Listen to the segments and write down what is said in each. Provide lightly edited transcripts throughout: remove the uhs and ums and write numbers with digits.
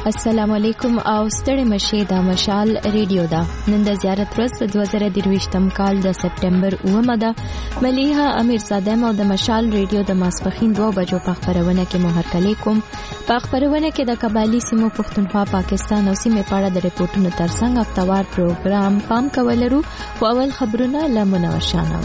السلام علیکم او ستړي مشه د مشال ریډیو دا نن د زیارت ورځ د 2023م کال د سپټمبر 9 ده. ملیحه امیر زاده مو د مشال ریډیو د ماسپخین 2 بجو په خبرونه کې محرکلی کوم. په خبرونه کې د قبایلی سیمو پښتونخوا پاکستان او سیمه پاړه د ریپورتونو ترڅنګ هفتوار پروګرام پام کولرو او اول خبرونه لمنو شانو.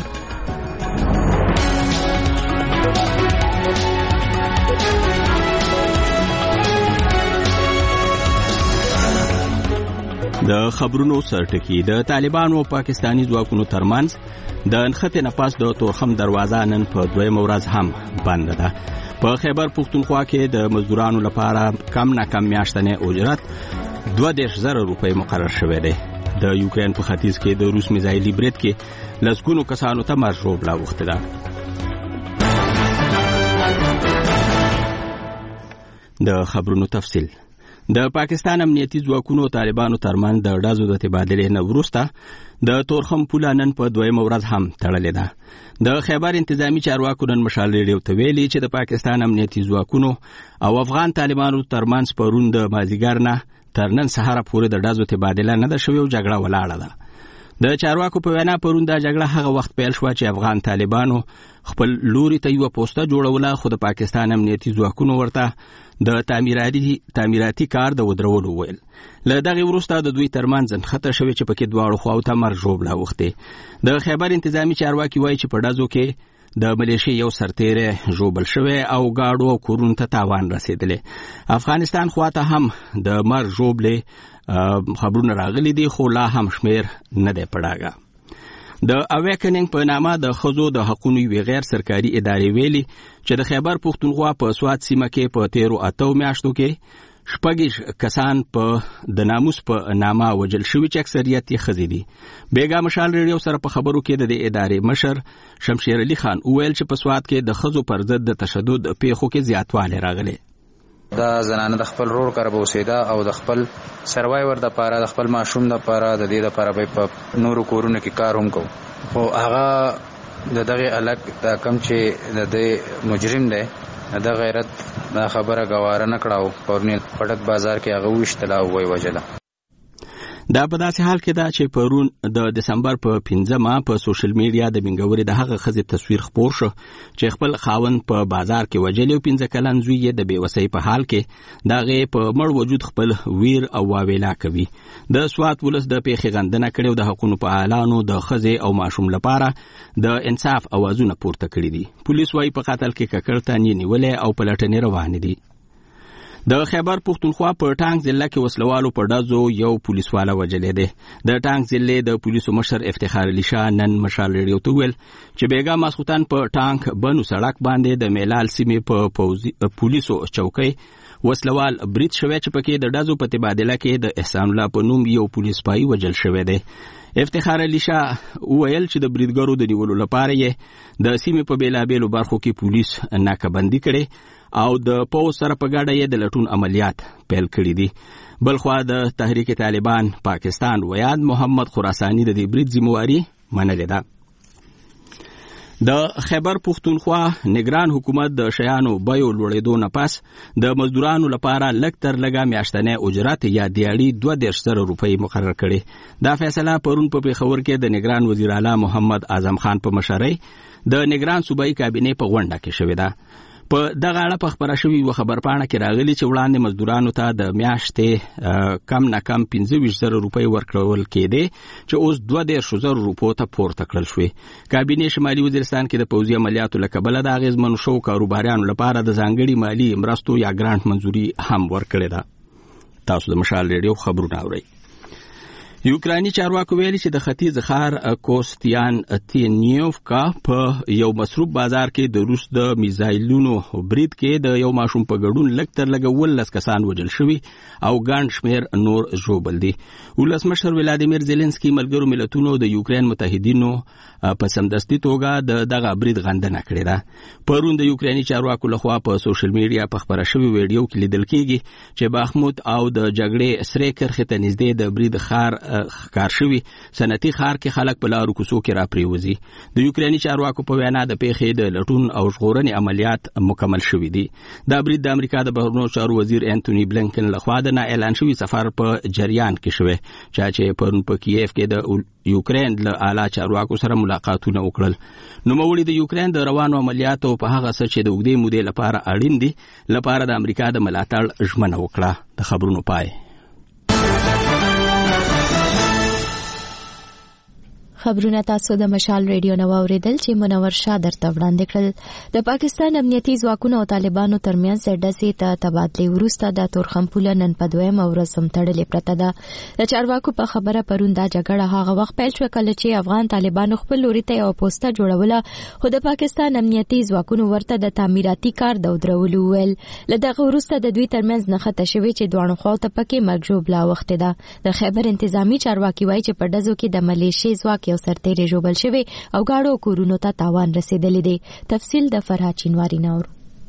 د خبرونو سرټکی د طالبانو او پاکستانی ځواکونو ترمنځ د انخته نفاس د تورخم دروازه نن په دویم ورځ هم بند ده. په خیبر پښتونخوا کې د مزدورانو لپاره کم نه کم میاشتنه اجرت 20,000 روپۍ مقرر شوې ده. د یوکرين په ختیځ کې د روس میزایلی برید کې لسګونو کسانو ته مرګ لا وخته ده. د خبرونو تفصیل. د پاکستان امنیتي ځواکونو طالبانو ترمن د ډازو د تبادلې نه وروسته د تورخم پوله نن په دویم ورځ هم تړلې ده. د خیبر انتظامی چارواکو نن مشال ریډیو ته ویلي چې د پاکستان امنیتي ځواکونو او افغان طالبانو ترمنځ پرون د مازیګر نه تر نن سهار پورې د ډازو تبادله نه ده شوې او جګړه ولاړه ده. د چارواکو په وینا پرون د جګړه هغه وخت پیل شو چې افغان طالبانو خپل لوري ته یو پوسټه جوړوله، خو د پاکستان امنیتي ځواکونو ورته د تعمیراتي کار د ودرولو ویل. له دغه وروسته د دوی ترمنځ خطر شوی چې پکې دواړو خواو ته مرګ لا وخته. د خیبر انتظامی چارواکي وایي چې په ډازو کې د ملیشیا یو سرتیره جوړبل شوی او گاډو او کورونو ته تاوان رسیدلی. افغانستان خواته هم د مرګ جوړبلې خبرونه راغلي دي، خو لا هم شمیر نه دی پړاګه. د اویکننګ په نامه د خزو د حقوقو وی غیر سرکاري ادارې ویلي چې د خیبر پښتونخوا په سواد سیمه کې په 13 میاشتو کې شپږ کسان په د ناموس په نامه وجل شوی چې اکثریت یې خزي دي. بیګا مشال ریډیو سره په خبرو کې د ادارې مشر شمشیر علي خان ویل چې په سواد کې د خزو پر ضد د تشدد پیښو کې زیاتوالی راغلی. دا زنانه د خپل رور کار بوسیدا او د خپل سروایور د پاره د خپل ماشوم د پاره د دې د پاره په نورو کورونو کې کار هم کو. خو هغه دغه الګ د کم چې د مجرم دی د غیرت دا خبره غواره نه کړاو پرونی پټک بازار کې هغه وشتلا وای وجله. دا په داسې حال کې دا چې پرون د دسمبر په 15 په سوشل میډیا د بنګوري د هغه خزې تصویر خپور شو چې خپل خاون په بازار کې وجلی او 15 کلن زوی یې د بیوسۍ په حال کې داغه په مړ وجود خپل ویر او واویلا کوي. د سوات ولس د پیښې غندنه کړو، د حقوقو په اعلانو د خزې او ماشوم لپاره د انصاف اوازونه پورته کړی دي. پولیس وايي په قتل کې ککړتان نیولې او پلټنې روانې دي. د خیبر پښتونخوا په ټانګ ضلع کې وسلوالو په ډازو یو پولیسواله وجلې ده. د ټانګ ضلع د پولیسو مشر افتخار علي شاه نن مشال ریډیو ته ویل چې بیګا ماسختن په ټانګ بنو سړک باندې د میلال سیمې په پولیسو چوکۍ وسلوال برید شوی چې پکې د ډازو په تبادله کې د احسان الله په نوم یو پولیس پای وجل شوی دی. افتخار علي شاه ویل چې د بریدګرو د نیولو لپاره یې د سیمې په بیلابېلو برخو کې پولیس ناکبندي کړي او د پوز سره په ګډه یې د لټون عملیات پیل کړي دي. بلخوا د تحریک طالبان پاکستان ویاد محمد خراسانی د دې برید ذمہواری منلې ده. د خیبر پښتونخوا نگران حکومت د شیانو بیو لوړېدو نه پس د مزدورانو لپاره لږ تر لږه میاشتنه اجرت یا دیاړي 20,000 روپۍ مقرر کړي. دا فیصله پرون په پیښور کې د نگران وزیر اعلی محمد اعظم خان په مشرۍ د نگران صوبایي کابینې په غونډه کې شوې ده. په دغه اړه په خبره شوی و خبرپاڼه کې راغلی چې وړاندې مزدورانو ته د میاشتې کم نه کم 25,000 روپۍ ورکړل کېده چې اوس 20,000 روپو ته پورته کړل شوې. کابینې شمالي وزیرستان کې د پوځي عملیاتو لکبله د اغیزمنو شو کاروباریانو لپاره د ځانګړي مالی مرستو یا ګرانټ منځوري هم ورکړې ده. تاسو د مشال ریډیو خبرونه اورئ. یوکرانی چارواکو ویلي چې د ختیځ ښار کوستیان تینیوفکا په یو مصروف بازار کې د روس د میزایلونو برید کې د یو ماشوم په ګډون لږ تر لږه 12 کسان وژل شوي او ګڼ شمېر نور ژوبل دي. ولسمشر ولادیمیر زيلنسکي ملګرو ملتونو د یوکرين متحدینو په سمدستي توګه دغه برید غندنه کړې ده. پرون د یوکراني چارواکو لخوا په سوشل میډیا په خبره شوی ویډیو کې لیدل کېږي چې باخمود او د جګړې سره کرخه ته نږدې د برید ښار ښکار شوی صنعتي ښار کې خلک په لارو کوڅو کې راپریوزي. د یوکریني چارواکو په وینا د پیښې د لټون او ژغورنې عملیات مکمل شوي دي. دا برید د امریکا د بهرنیو چارو وزیر انټونی بلینکن لخوا د نه اعلان شوی سفر په جریان کې شوی چې پرون په کیف کې د یوکرین له اعلی چارواکو سره ملاقاتونه وکړل. نوموړي د یوکرین د روانو عملیاتو په هغه څه چې د اوږدې مودې لپاره اړین دي لپاره د امریکا د ملاتړ ژمنه وکړه. د خبرونو پای. خبرونه تاسو د مشال ریډیو نو اوریدل چې منور شاه درته وړاندې کړل. د پاکستان امنیتي ځواکونو او طالبانو ترمنځ د ډزې ته تبادلې وروسته د تورخم پوله نن په دویمه ورځ هم تړلې پرته ده. د چارواکو په خبره پرون دا جګړه هغه وخت پیل شوه کله چې افغان طالبانو خپل لوري ته یو پوسټه جوړوله، خو د پاکستان امنیتي ځواکونو ورته د تعمیراتي کار د ودرولو ویل. له دغه وروسته د دوی ترمنځ نښته شوې چې دواړو خواو ته پکې مرګ ژوبله اوښتې ده. د خیبر انتظامی چارواکي وایي چې په ډزو کې د ملیشي ځواک یو سرتیری ژوبل شوی او گاړو کورونو ته تاوان رسیدلی دی. تفصیل د فرهاد چینواری نور.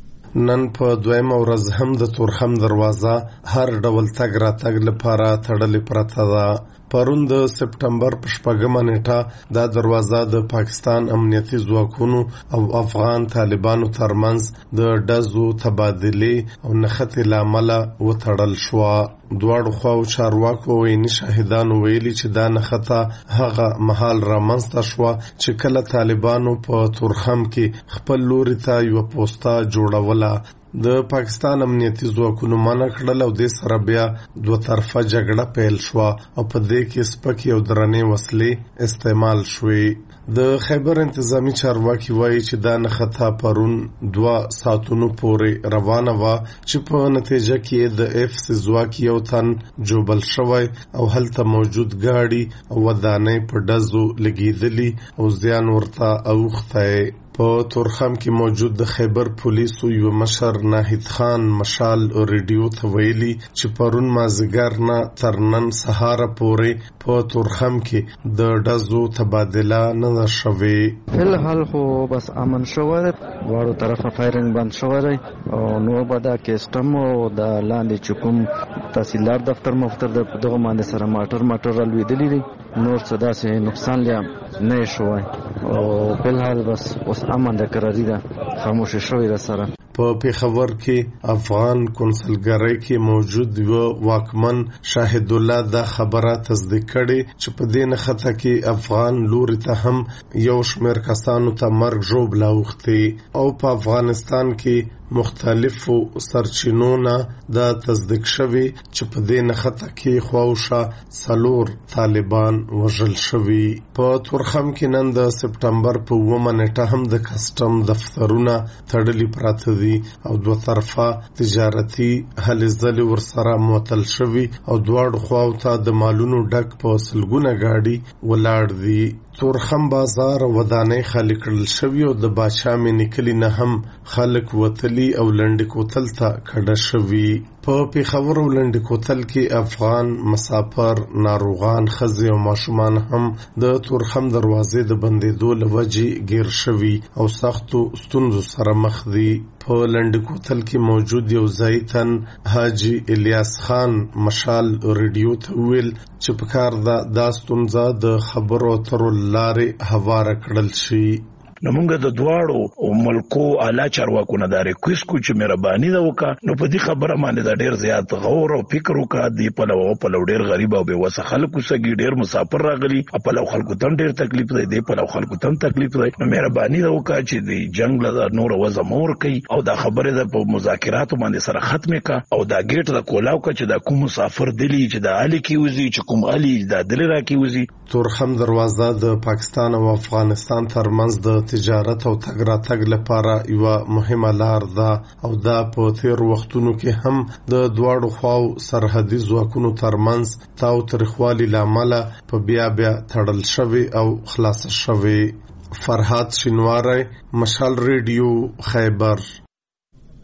نن په دویمه ورځ هم د تورخم دروازه هر ډول تګ راتګ لپاره تړلې پرته ده. پرون د سپټمبر په 4مه نیټه دا دروازه د پاکستان امنیتي ځواکونو او افغان طالبانو ترمنځ د ډزو تبادلې او نښتې له امله وتړل شوه. دواړو خواو چارواکو ویني شاهدانو ویلي چې دا نښته هغه مهال رامنځته شوه چې کله طالبانو په تورخم کې خپل لوري ته یو پوسټه جوړوله. د پاکستان امنیتي ځواکونو منع کړل او د سره بیا دوه طرفه جګړه پیل شوه او په دې کې سپکې او درنې وسلې استعمال شوې. د خیبر انتظامی چارواکي وایي چې دا نښته پرون 2 ساعتونو پورې روانه وه چې په نتیجه کې د اف سی ځواک یو تن جوبل شوی او هلته موجود ګاډي او ودانۍ په ډزو لګېدلي او زیان ورته اوښتی. په تورخم کې موجود د خیبر پولیسو یو مشر ناهید خان مشال ریډیو ته ویلي چې پرون مازیګر نه تر نن سهار پورې په تورخم کې د ډزو تبادله نه شوې. فلحال خو بس امن شوی دی، دواړو طرفه فایرنګ بند شوی دی او نو به دا کیسټم او د لاندې چې کوم تحصیلدار دفتر مفتر د دغه باندې سره ماټر رالوېدلی دی، نور څه داسې نقصان لیا نه شوی او فلحال بس اوس امن د قراري ده، خاموشه شوی ده سره. په پیښور کې افغان کنسلګرۍ کې موجود و واکمن شاهد الله دا خبره تصدیق کړي چې په دې نښته کې افغان لوري ته هم یو شمېر کسانو ته مرګ ژوبله اوښتې او په افغانستان کې مختلفو سرچینو نه دا تصدیق شوی چې په دې نښته کې خواوشا 4 طالبان وژل شوي. په تورخم کې نن د سپټمبر په 9مه نیټه هم د کسټم دفترونه تړلي پراته دي او دوه طرفه تجارتي هلې ځلې ورسره معطل شوي او دواړو خواو ته د مالونو ډک په سلګونه ګاډي ولاړ دي. تورخم بازار ودانۍ خالی کړل شوی او د باچا مینې کلي نه هم خلک وتلي او لنډې کوتل ته کډه شوي. په پیښور او لنډې کوتل کې افغان مسافر، ناروغان، ښځې او ماشومان هم د تورخم دروازې د بندېدو له وجې ګیر شوي او سختو ستونزو سره مخ دي. په لنډې کوتل کې موجود یو ځایي تن حاجي الیاس خان مشال ریډیو ته ویل چې په کار دا ستونزه د خبرو اترو لارې هواره کړل شي. نو موږ د دواړو ملکو اعلی چارواکو نه ریکوست کو چې مهرباني دا وکړه نو په دې خبره باندې دا ډیر زیات غور او فکر وکړه. دی په لو ډیر غریب او بے وسه خلکو سګي ډیر مسافر راغلي په لو خلکو تم ډیر تکلیف دی په لو خلکو تم تکلیف دی. نو مهرباني دا وکړه چې د جنگ له نور وزه مور کوي او دا خبره د په مذاکراتو باندې سره ختمه کا او دا گیټ د کولاو کا چې دا کوم مسافر دلی چې د علي کی وزي چې کوم علي د دلی را کی وزي. تورخم دروازه د پاکستان او افغانستان ترمنځ د تجارت او تګ راتګ لپاره یو مهمه لار ده او دا په تیر وختونو کې هم د دواړو خواو سرحدي ځواکونو ترمنځ تاو تریخوالي لامل په بیا تړل شوی او خلاص شوی. فرهاد شینواری، مشال ریډیو، خیبر.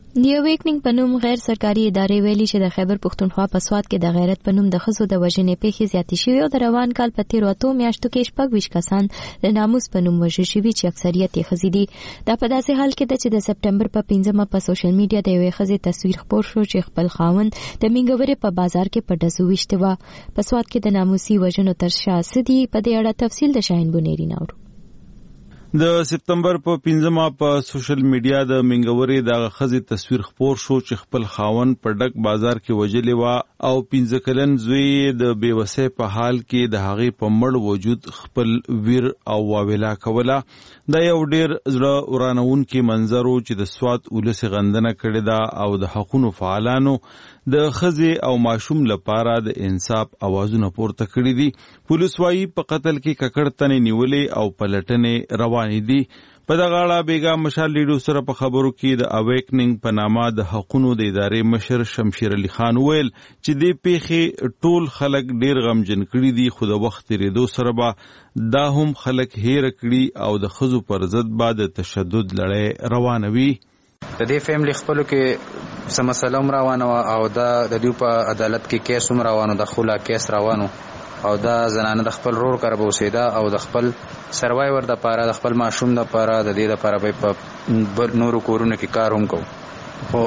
د اویکنینګ په نوم غیر سرکاري ادارې ویلي چې د خیبر پښتونخوا په سواد کې د غیرت په نوم د ښځو د وژنې پیښې زیاتې شوې او د روان کال په تیرو 8 میاشتو کې 26 کسان د ناموس په نوم وژل شوي چې اکثریت یې ښځې دي. دا په داسې حال کې ده چې د سپټمبر په 5 په سوشل میډیا د یوې ښځې تصویر خپور شو چې خپل خاوند د مینګورې په بازار کې په ډزو ویشته و. په سواد کې د ناموسي وژنو تر شا څه دي، په دې اړه تفصیل د شاهین بونیری ناورو. د سپتمبر په 5 په سوشل میډیا د منګورې د ښځې تصویر خپور شو چې خپل خاوند په ډک بازار کې وژلې و او 15 کلن زوی د بیوسۍ په حال کې د هغې په مړ وجود خپل ویر او واویلا کوله. دا یو ډیر زړه ورانونکی منظر و چې د سواد ولس غندنه کړې ده او د حقوقو فعالانو د ښځې او ماشوم لپاره د انصاف اوازونه پورته کړي دي. پولیس وايي په قتل کې ککړ تنې نیولې او پلټنې روانې دي. په دغه اړه بیګا مشال لیډو سره په خبرو کې د اویکنینګ په نامه د حقوقو د ادارې مشر شمشیر علي خان ویل چې دې پیښې ټول خلک ډیر غمجن کړي دي، خو د وخت تیریدو سره به دا هم خلک هیر کړي او د ښځو پر ضد به د تشدد لړۍ روانوي. د دې فیملی خپلو کې څه مسله هم روانه وه او دا د دوی په عدالت کې کیس هم روانو، د خلا کیس روانو او دا زنانه د خپل رور کار به اوسېده او د خپل سروایور د پاره د خپل ماشوم د پاره د دې د پاره به په نورو کورونو کې کار هم کو. خو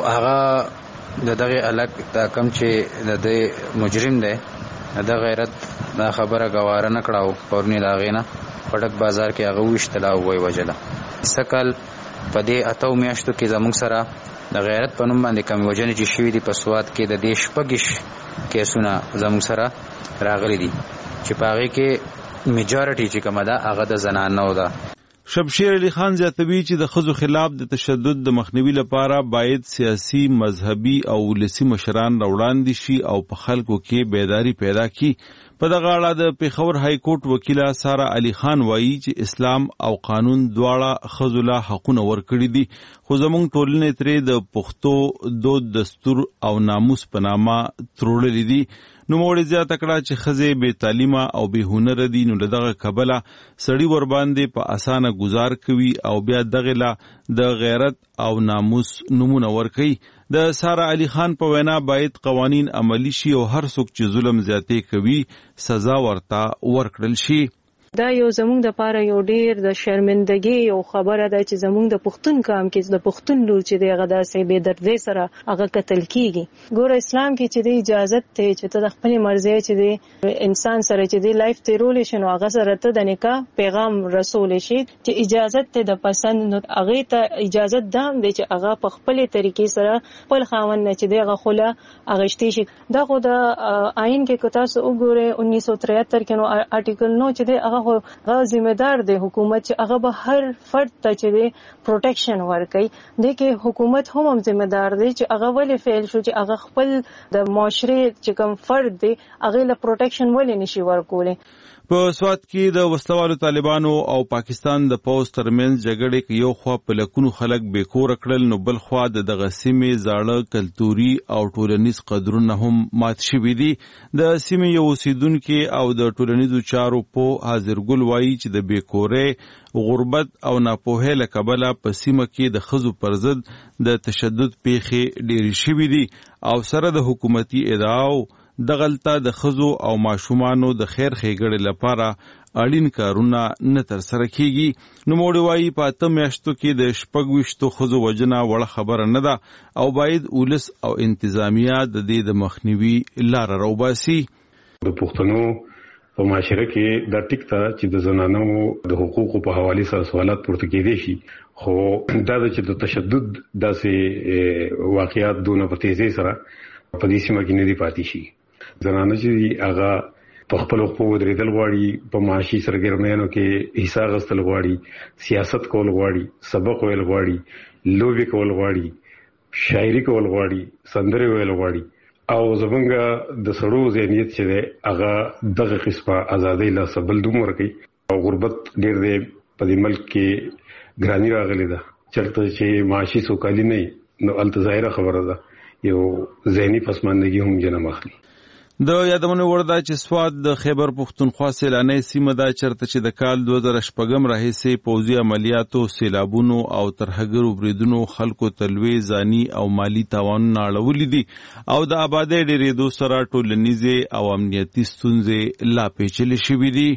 هغه د دغه الګ دا کم چې د دې مجرم دی د غیرت دا خبره غواره نه کړاو پرونی دا غینه پټک بازار کې هغه وشتلا وای وجله. سکل په دې 8 میاشتو کې زموږ سره د غیرت په نوم باندې کم وجنې چې شوي دي په سواد کې د دې شپږ کیسونه زموږ سره راغلي دي چې په هغې کې میجارټي چې کومه ده هغه د زنانو ده. شمشیر علي خان زیاتوي چې د ښځو خلاف د تشدد د مخنیوي لپاره باید سیاسي، مذهبي او ولسي مشران راوړاندې شي او په خلکو کې بیداری پیدا کړي. په دغه اړه د پیښور های کورټ وکیله سارا علي خان وایي چې اسلام او قانون دواړه ښځو له حقونه ورکړي دي، خو زموږ ټولنې ترې د پښتو دود، دستور او ناموس په نامه تروړلي دي. نوموړي زیاته کړه چې ښځې بې تعلیمه او بې هنره دي، نو له دغه کبله سړي ورباندې په اسانه گزار کوي او بیا دغه له د غیرت او ناموس نمونه ورکوي. د سارا علي خان په وینا باید قوانین عملی شي او هر څوک چې ظلم زیاتې کوي سزا ورته ورکړل شي. دا یو زموږ د پاره یو ډیر د شرمندګي یو خبره ده چې زموږ د پښتون قام کې د پښتون لور چې دغه داسې بے دردۍ سره هغه قتل کیږي. ګوره اسلام کې چې د اجازه ته چې ته د خپل مرزي چې د انسان سره چې د لایف تیرول شي نو هغه سره ته د نکاح پیغام رسول شي چې اجازه ته د پسند نو هغه ته اجازه ده چې هغه په خپل طریقې سره خپل خاوند نه چې دغه خله اغشتي شي. دا خو د آئین کې کتا سو وګوره 1973 کې نو آرټیکل نو چې هغه هغه ذمہ دار دی حکومت چې هغه به هر فرد ته چې پروټیکشن ورکړي. د کې حکومت هم ذمہ دار دی چې هغه ولې فعل شو چې هغه خپل د معاشره چې کوم فرد دی هغه له پروټیکشن ولې نشي ورکولای. په سواد کې د وسلوالو طالبانو او پاکستان د پوز ترمنځ جګړې کې یو خوا په لکونو خلک بیکور کړل، نو بل خوا د دغه سیمې زاړه کلتوري او ټولنیز قدرونه هم مات شوي دي. د سیمې یو اوسیدونکي او د ټولنیزو چارو په حاضرګل وایي چې د بیکورۍ، غربت او ناپوهۍ له کبله په سیمه کې د ښځو پر ضد د تشدد پیښې ډېرې شوي دي او سره د حکومتي ادعاو دغلته د ښځو او ماشومانو د خیر ښېګړې لپاره اړین کارونه نه ترسره کیږي. نوموړي وایي په 8 میاشتو کې د 26 ښځو وژنه وړه خبره نه ده او باید ولس او انتظامیه د دې د مخنیوي لاره راوباسي. د پښتنو په معاشره کې دا ټیک ته چې د زنانو د حقوقو په حواله سره سوالات پورته کېدي شي، خو دا چې د تشدد داسې واقعیات دونه په تیزی سره په دې سیمه کې نه دی پاتې شي. زنانه چې هغه په خپل خپل ودرېدل غواړي، په معاشي سرګرمیانو کې حصہ غوښتل غواړي، سیاست کول غواړي، سبق ویل غواړي، لوبي کول غواړي، شاعري کول غواړي، سندري ویل غواړي او زمونږ د سړو ذهنیت چې دی هغه دغه قسمه ازادۍ له سبل دوم ورکوي او غربت ډېر دی په دې ملک کې ګراني راغلې ده. چېرته چې معاشي سوکالي نه نو الته ظاهره خبره ده یو ذهني پسماندګي هم جنم اخلي. د یادونه ورده چې سواد د خیبر پښتونخوا سیلاني سیمه دا چرته چې د کال 2014 راهیسې پوځي عملیاتو، سیلابونو او ترهګرو بریدونو خلکو تلوي ځاني او مالی تاوانونه اړولې دي او د آبادی ډېرېدو سره ټولنیزې او امنیتي ستونزې لا پیچلې شوې دي.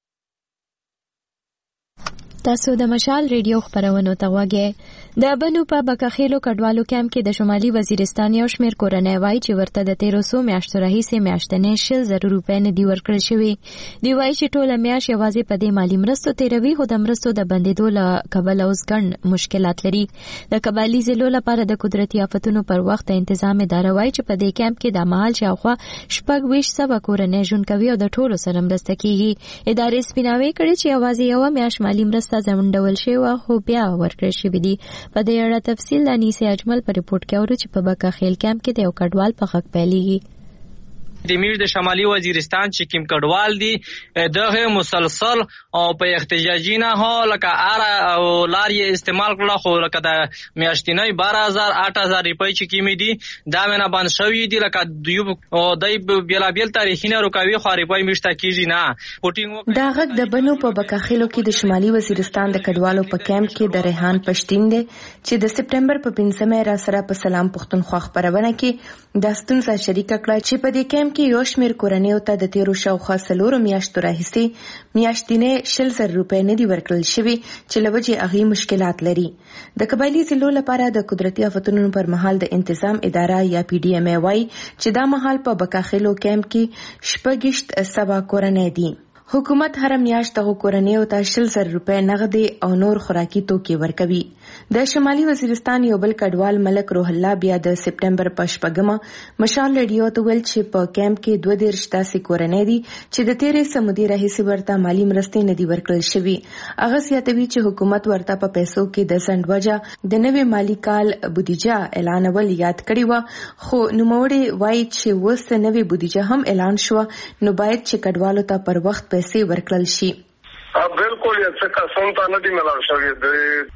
تاسو د مشال ریډیو خبرونو ته وګورئ. د بنو په بکاخیلو کډوالو کیمپ کې د شمالي وزیرستان یو شمېر کورنۍ وایي چې ورته د 1300 میاشتو راهیسې میاشتنې 60,000 روپۍ نه دي ورکړل شوي. دوی وایي چې ټوله میاشت یوازې په دې مالي مرستو تیروي، خو د مرستو د بندېدو له کبله اوس ګڼ مشکلات لري. د قبایلي ضلعو لپاره د قدرتي آفتونو پر وخت د انتظام اداره وایي چې په دې کیمپ کې د مهال شاوخوا 26,000 کورنۍ ژوند کوي او د ټولو سره مرسته کیږي. ادارې سپیناوی کړي چې یوازې یو میاشت مالي مرسته ځنډول شوی خو بیا ورکړل شوی دي. په دې اړه تفصیل د انیسې اجمل په ریپورت کې اورو چې په بکاخیل کیمپ کې د یو کډوال په حق پیلېږي. د میر د شمالي وزیرستان چې کوم کډوال دي دغه مسلسل او په احتجاجي نه هو لکه او لار یې استعمال کړه، خو لکه د میاشتنۍ 12,000 8,000 روپۍ چې کیمې دي دا منه باندې شوی دي. لکه دوی او دای بیلابیل تاریخینه رکاوي خو روپۍ مشته کیږي نه. پوټینګ دا غږ د بنو په بکاخیلو کې د شمالي وزیرستان د کډوالو په کیمپ کې د ریحان پښتین دی چې د سپټمبر په 15مه را سره په سلام پښتونخوا خبرونه کې د ستونزه شریکه کړه چې په دې کیمپ کې یو شمېر کورنیو ته د 13 شاوخوا میاشتو راهیسې میاشتنې 60,000 روپۍ نه دي ورکړل شوي چې له وجې هغې مشکلات لري. د قبایلي ضلعو لپاره د قدرتي آفتونو پر مهال د انتظام اداره یا PDMA وایي چې دا مهال په بکاخیلو کیمپ کې 6,000 کورنۍ دي. حکومت هر میاشت دغه کورنیو ته 60,000 روپۍ نغدي او نور خوراکي توکي ورکوي. د شمالي وزیرستان یو بل کډوال ملک روح الله بیا د سپټمبر په 8 مشال ریډیو ته ویل چې په کیمپ کې 22 داسې کورنۍ دي چې د تیرې سمودي راهیسې ورته مالي مرستې نه دي ورکړل شوي. هغه زیاتوي چې حکومت ورته په پیسو کې د ځنډ وجه د نوي مالي کال بودیجه اعلانول یاد کړی و، خو نوموړي وایي چې اوس نوې بودیجه هم اعلان شو نو باید چې کډوالو ته پر وخت پیسې ورکړل شي. بالکل یې څه کسان ته نه دي ملاو شوي، د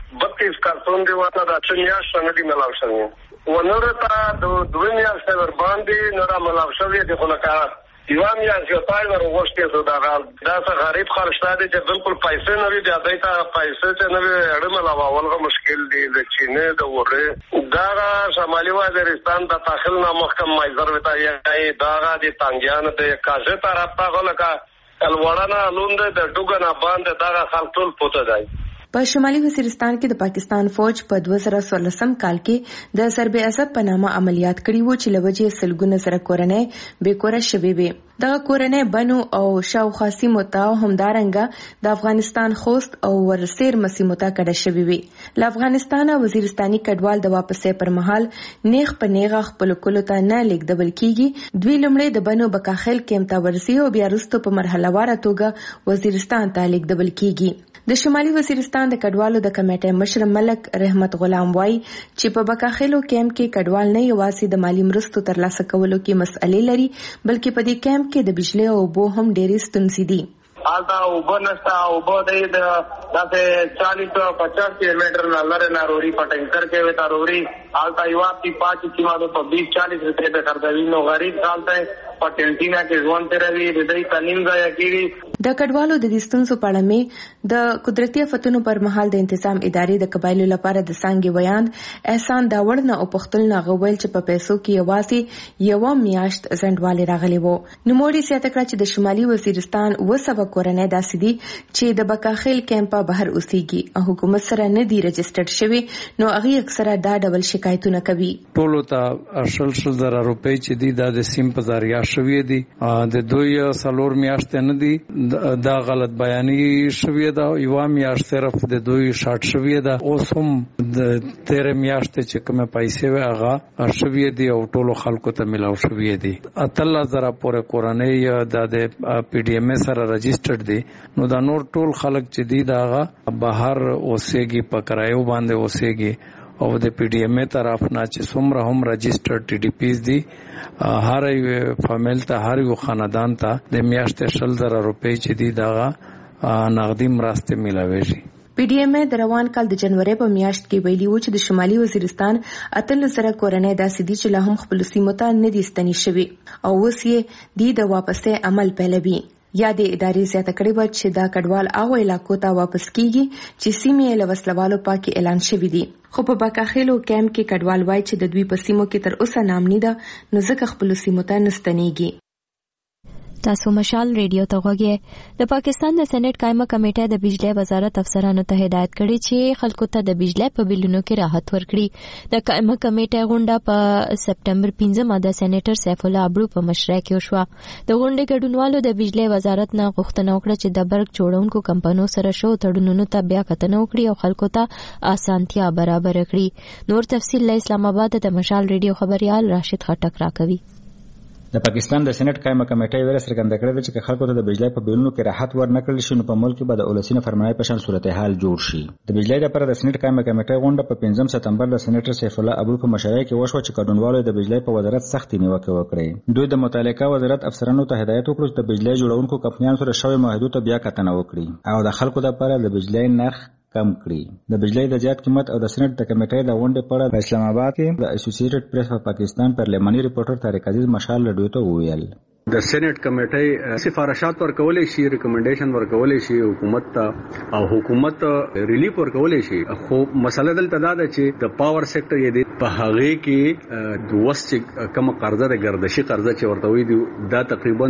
32 کسان دی ورته د 8 میاشتې نه دي ملاو شوي، ونور ته د 2 میاشتې ور باندې نه را ملاو شوي دي. خو لکه یو میاشت یو پای ور وغوښتې زه دا څه غریب خلک شته دي چې بالکل پیسې نه وي، بیا دوی ته پیسې چې نه وي اړه ملاول هغه مشکل دي. د چینې د ورې دا شمالي وزیرستان د داخل نه محکم مایزر وتا یې دا د تانګیان د کاژه طرف ته لکه الوړانا لوند د ډوګنا باندې دا خلک ټول پوته دی. په شمالي وزیرستان کې د پاکستان فوج په 2016 کال کې د ضرب عصب په نامه عملیات کړي وو چې لوجې سلګونه سره کورنۍ بیکوره شوي وي. دغه کورنۍ بنو او شاوخوا سیمو ته همدارنګه د افغانستان خوست او ورسیر مسیمو ته کډه شوي وي. له افغانستانه وزیرستاني کډوال د واپسې پر مهال نیغ په نیغه خپل کولو ته نه لیږدول کیږي. دوی لومړی د بنو بکاخیل کیمپ ته ورسي او بیا وروسته په مرحله واره توګه وزیرستان ته لیږدول کیږي. د شمالي وزیرستان د کډوالو د کمیټې مشر ملک رحمت غلام وایي چې په بکاخیلو کیمپ کې کډوال نه یوازې د مالی مرستو ترلاسه کولو کې مسئلې لري، بلکې په دې کیمپ کې د بجلی او اوبو هم ډېرې ستونزې دي. آلتا اوبه نشتا، اوبه دی د داسې 40-50 کیلومتر نه لرې نه روړي، په ټینکر کې وتا روړي آلتا یو اپی 5 کیلو په 20-40 روپے په خرڅوي. نو غریب آلتا په ټینټینا کې ځوان تیروي د دې تنیم ځای کېږي. د کډوالو د دې ستونزو په اړه مې د قدرتي آفتونو پر مهال د انتظام ادارې د قبایلو لپاره د څانګې ویاند احسان داوړ نه او پختل نه غوول چې په پیسو کې یوازې یو میاشت ځنډواله راغلی وو. نوموړي زیاته کړه چې د شمالي وزیرستان 200 کورنۍ داسې دي چې د بکاخیل کیمپ بهر اوسېږي او حکومت سره نه دی رجسټرډ شوی، نو هغه اکثره دا ډول شکایتونه کوي. ټولو ته 60,000 روپۍ چې دي د سیم په ذریعہ شوی دي، د دوی سلور میاشتې نه دي، دا غلط بیانی شوی دا. یو میاشت صرف د دوی شارټ شوی دا، اوس هم د 13 میاشتې چې کومه پیسې وي هغه شوی دي او ټولو خلکو ته ملاو شوی دي. 13,000 پورې کورنۍ د PDMA سره رجسټرډ دي، نو دا نور ټول خلک چې دي دا هغه بهر اوسېږي، په کرایو باندې اوسېږي او د PDMA طرف نه چې څومره هم رجسټرډ TDPs دي، هر یو فامیل ته هر یو خاندان ته د میاشتې 60,000 روپۍ چې دي دا نغدي مرسته ملاويږي. PDMA د روان کال د جنوري په میاشت کې ویلي و چې د شمالي وزیرستان 18,000 کورنۍ داسې دي چې لا هم خپل سیمو ته نه دي ستنې شوي او اوس یې د واپسې عمل پیلوي. یا د ادارې زیاته کړې و چې دا کډوال هغه علاقو ته واپس کیږي چې سیمې له وسلوالو پاکي اعلان شوی دي. خو په باکاخیلو کیمپ کې کډوال وایي چې د دوی په سیمو کې تر اوسه نامني ده، نو ځکه خپل سیمو ته نستنیږي. تاسو مشال ریډیو ته غوږی. د پاکستان د سېنات قائمه کمیټه د بجلی وزارت افسرانو ته هدایت کړی چې خلکو ته د بجلی په بلونو کې راحت ورکړي. د قائمه کمیټه غونډه په سپټمبر 15 د سېنیټر سیف الله ابرو په مشرۍ کې وشوه. د غونډې ګډونوالو د بجلی وزارت نه غوښتنه وکړه چې د برق جوړونکو کمپنیو سره شو تړونونو ته بیا کتنه وکړي او خلکو ته اسانتیا برابر کړي. نور تفصیل له اسلام آباد د مشال ریډیو خبريال راشد خټک راکوي. د پاکستان د سېنات قائمه کمیټې ویل څرګنده کړې ده چې خلکو ته د بجلی په بلونو کې راحت ورنکړل شي نو په ملک کې به د اولسي فرمانۍ په شان صورتحال جوړ شي. د بجلی لپاره د سېنات قائمه کمیټې غونډه په 15 سپتمبر د سېنیټر سیف الله ابرو په مشرۍ کې وشوه چې ګډونوالو د بجلی په وزارت سختي نیوکه وکړه. دوی د متعلقه وزارت افسرانو ته هدایت وکړ چې د بجلی جوړونکو کمپنیانو سره شوی معاهدو ته بیا کتنه وکړي او د خلکو لپاره د بجلی نرخ کم کړي. د بجلی د زیات قیمت او د سېنات د کمیټې د غونډې په اړه په اسلام آباد کې د اسوسییټډ پریس په پاکستان پارلماني ریپورټر طارق عزیز مشال رادیو ته وویل. د سېنات کمیټې سفارشات ورکولې شي، ریکمنډیشن ورکولې شي حکومت ته او حکومت ریلیف ورکولې شي. خو مسله دلته دا ده چې د پاور سېکټر یې په هغه کې د وسط کم قرضه د گردشي قرضه چې ورته وي دا تقریبا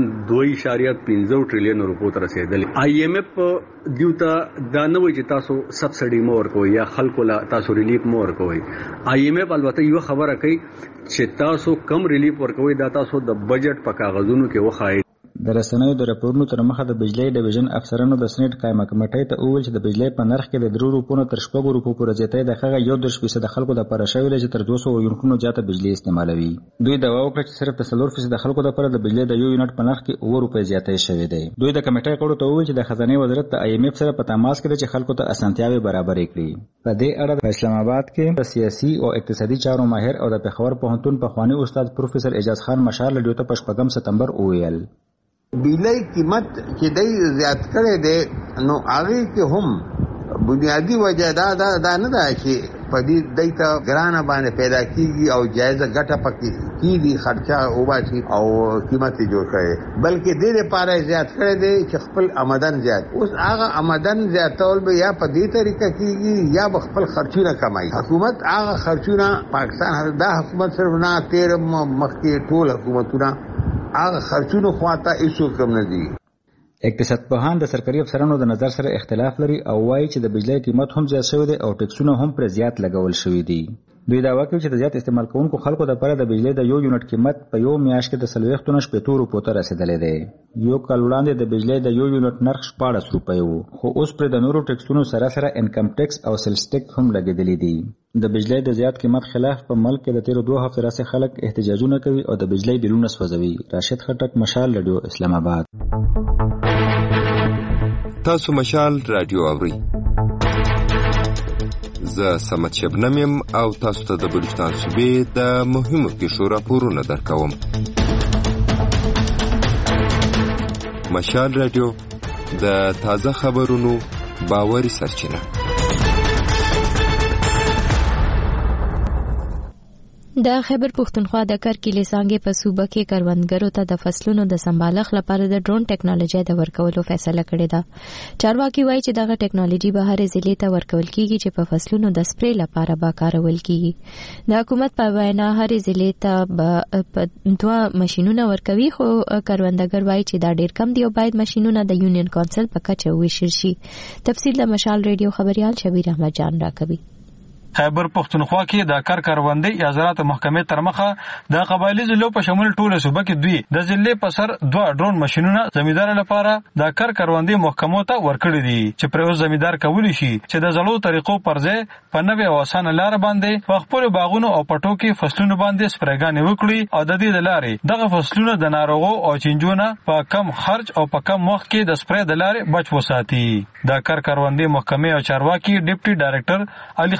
2.15 ټریلیون روپو ته رسیدلې. آی ایم ایف دیوته دا نه وایي چې تاسو سبسډي مو ورکوي یا خلکو لا تاسو ریلیف مو ورکوي. آی ایم ایف البته یو خبره کوي چې تاسو کم ریلیف ورکوي دا تاسو د بجټ په کاغذونو کې وخایي. د رسنیو د راپورونو تر مخه د بجلی ډیویژن افسرانو د سېنات قائمه کمیټې ته وویل چې د بجلی په نرخ کې د 3 روپو تر 6 روپو پورې زیاتې د هغه 1% خلکو د لپاره شوی چې تر 200 یونټونو زیاته بجلی استعمالوي. دوی دا وکړه چې صرف 4% خلکو د لپاره د بجلی د 1 یونټ په نرخ کې 9 روپۍ زیاتې شوې ده. دوی د کمیټې غړو ته وویل چې د خزانه وزارت د آی ایم ایف سره په تماس کې چې خلکو ته اسانتیاوي برابرې کړي. په دې اړه د اسلام آباد کې د سیاسي او اقتصادي چارو ماهر او د پېښور پوهنتون پخوانی استاد پروفیسور اعجاز خان مشال رادیو ته په 15 سپتمبر وویل. بجلی قیمت چې دی زیات کړی دی نو هغه کې هم بنیادی وجه دا نه ده چې په دې دایته ګرانه باندې پیدا کیږي او جایزه ګټه پکې کیږي خرچه وباسي او قیمت جوړ کړي، بلکې دې لپاره زیات کړی دی چې خپل آمدن زیات. اوس هغه آمدن زیاتول به یا په دې طریقه کیږي یا خپل خرچونه کمایي. حکومت هغه خرچونه پاکستان دا حکومت صرف نه تیر مخکې ټول حکومتونه هغه خرچونو خواته هیڅ کم نه دي. اقتصاد پوهان د سرکاري افسرانو د نظر سره اختلاف لري او وایي چې د بجلی قیمت هم زیات شوی دی او ټیکسونه هم پر زیات لګول شوی دي. دوی دا واکوي چې د زیات استعمال کوونکو خلکو لپاره د بجلی د 1 یونټ قیمت په یو میاشت کې د 40 روپو ته رسیدلی دی. یو کال وړاندې د بجلی د 1 یونټ نرخ 14 روپۍ و، خو اوس پر د نورو ټیکسونو سره سره انکم ټیکس او سیلز ټیکس هم لګیدلی دي. د بجلی د زیات قیمت خلاف په ملک کې د تیر 2 هفتو راځي خلک احتجاجونه کوي او د بجلی بلونه سوځوي. راشد خټک، مشال رادیو، اسلام آباد. تاسو مشال رادیو اورئ. زه سمت شبنم یم او تاسو ته د بلوچستان صوبې د مهمو پیښو راپورونه درکوم. مشال رادیو د تازه خبرونو باوري سرچینه. د خیبر پښتونخوا د کرکیلې څانګې په صوبه کې کروندګرو ته د فصلونو د سمبالښت لپاره د ډرون ټیکنالوژي د ورکولو فیصله کړې ده. چارواکي وایي چې دغه ټیکنالوژي به هر ضلع ته ورکول کیږي چې په فصلونو د سپری لپاره به کارول کیږي. د حکومت په وینا هر ضلع ته 2 ماشينونه ورکوي، خو کروندګر وایي چې دا ډیر کم دی او باید ماشينونه د یونین کونسل په کچه وویشل شي. تفصیل د مشال ریډیو خبريال شبیر احمد جان راکوي. خیبر پښتونخوا کې د کروندې یا زراعت محکمې تر مخه د قبایلی ضلعو په شمول ټوله صوبه کې دوی د ضلع په سر 2 ډرون ماشينونه زمیندار لپاره د کروندې محکمو ته ورکړي دي چې پر اوس زمیندار کولی شي چې د زړو طریقو پر ځای په نوې او اسانه لار باندې په خپل باغونو او پټو کې فصلونه باندې سپریګانې وکړي او د دې لارې دغه فصلونه د ناروغو او چینجونو په کم خرج او په کم وخت کې د سپری د لارې بچ وساتي. د کروندې محکمې او چارواکي ډیپټي ډایریکټر علي خان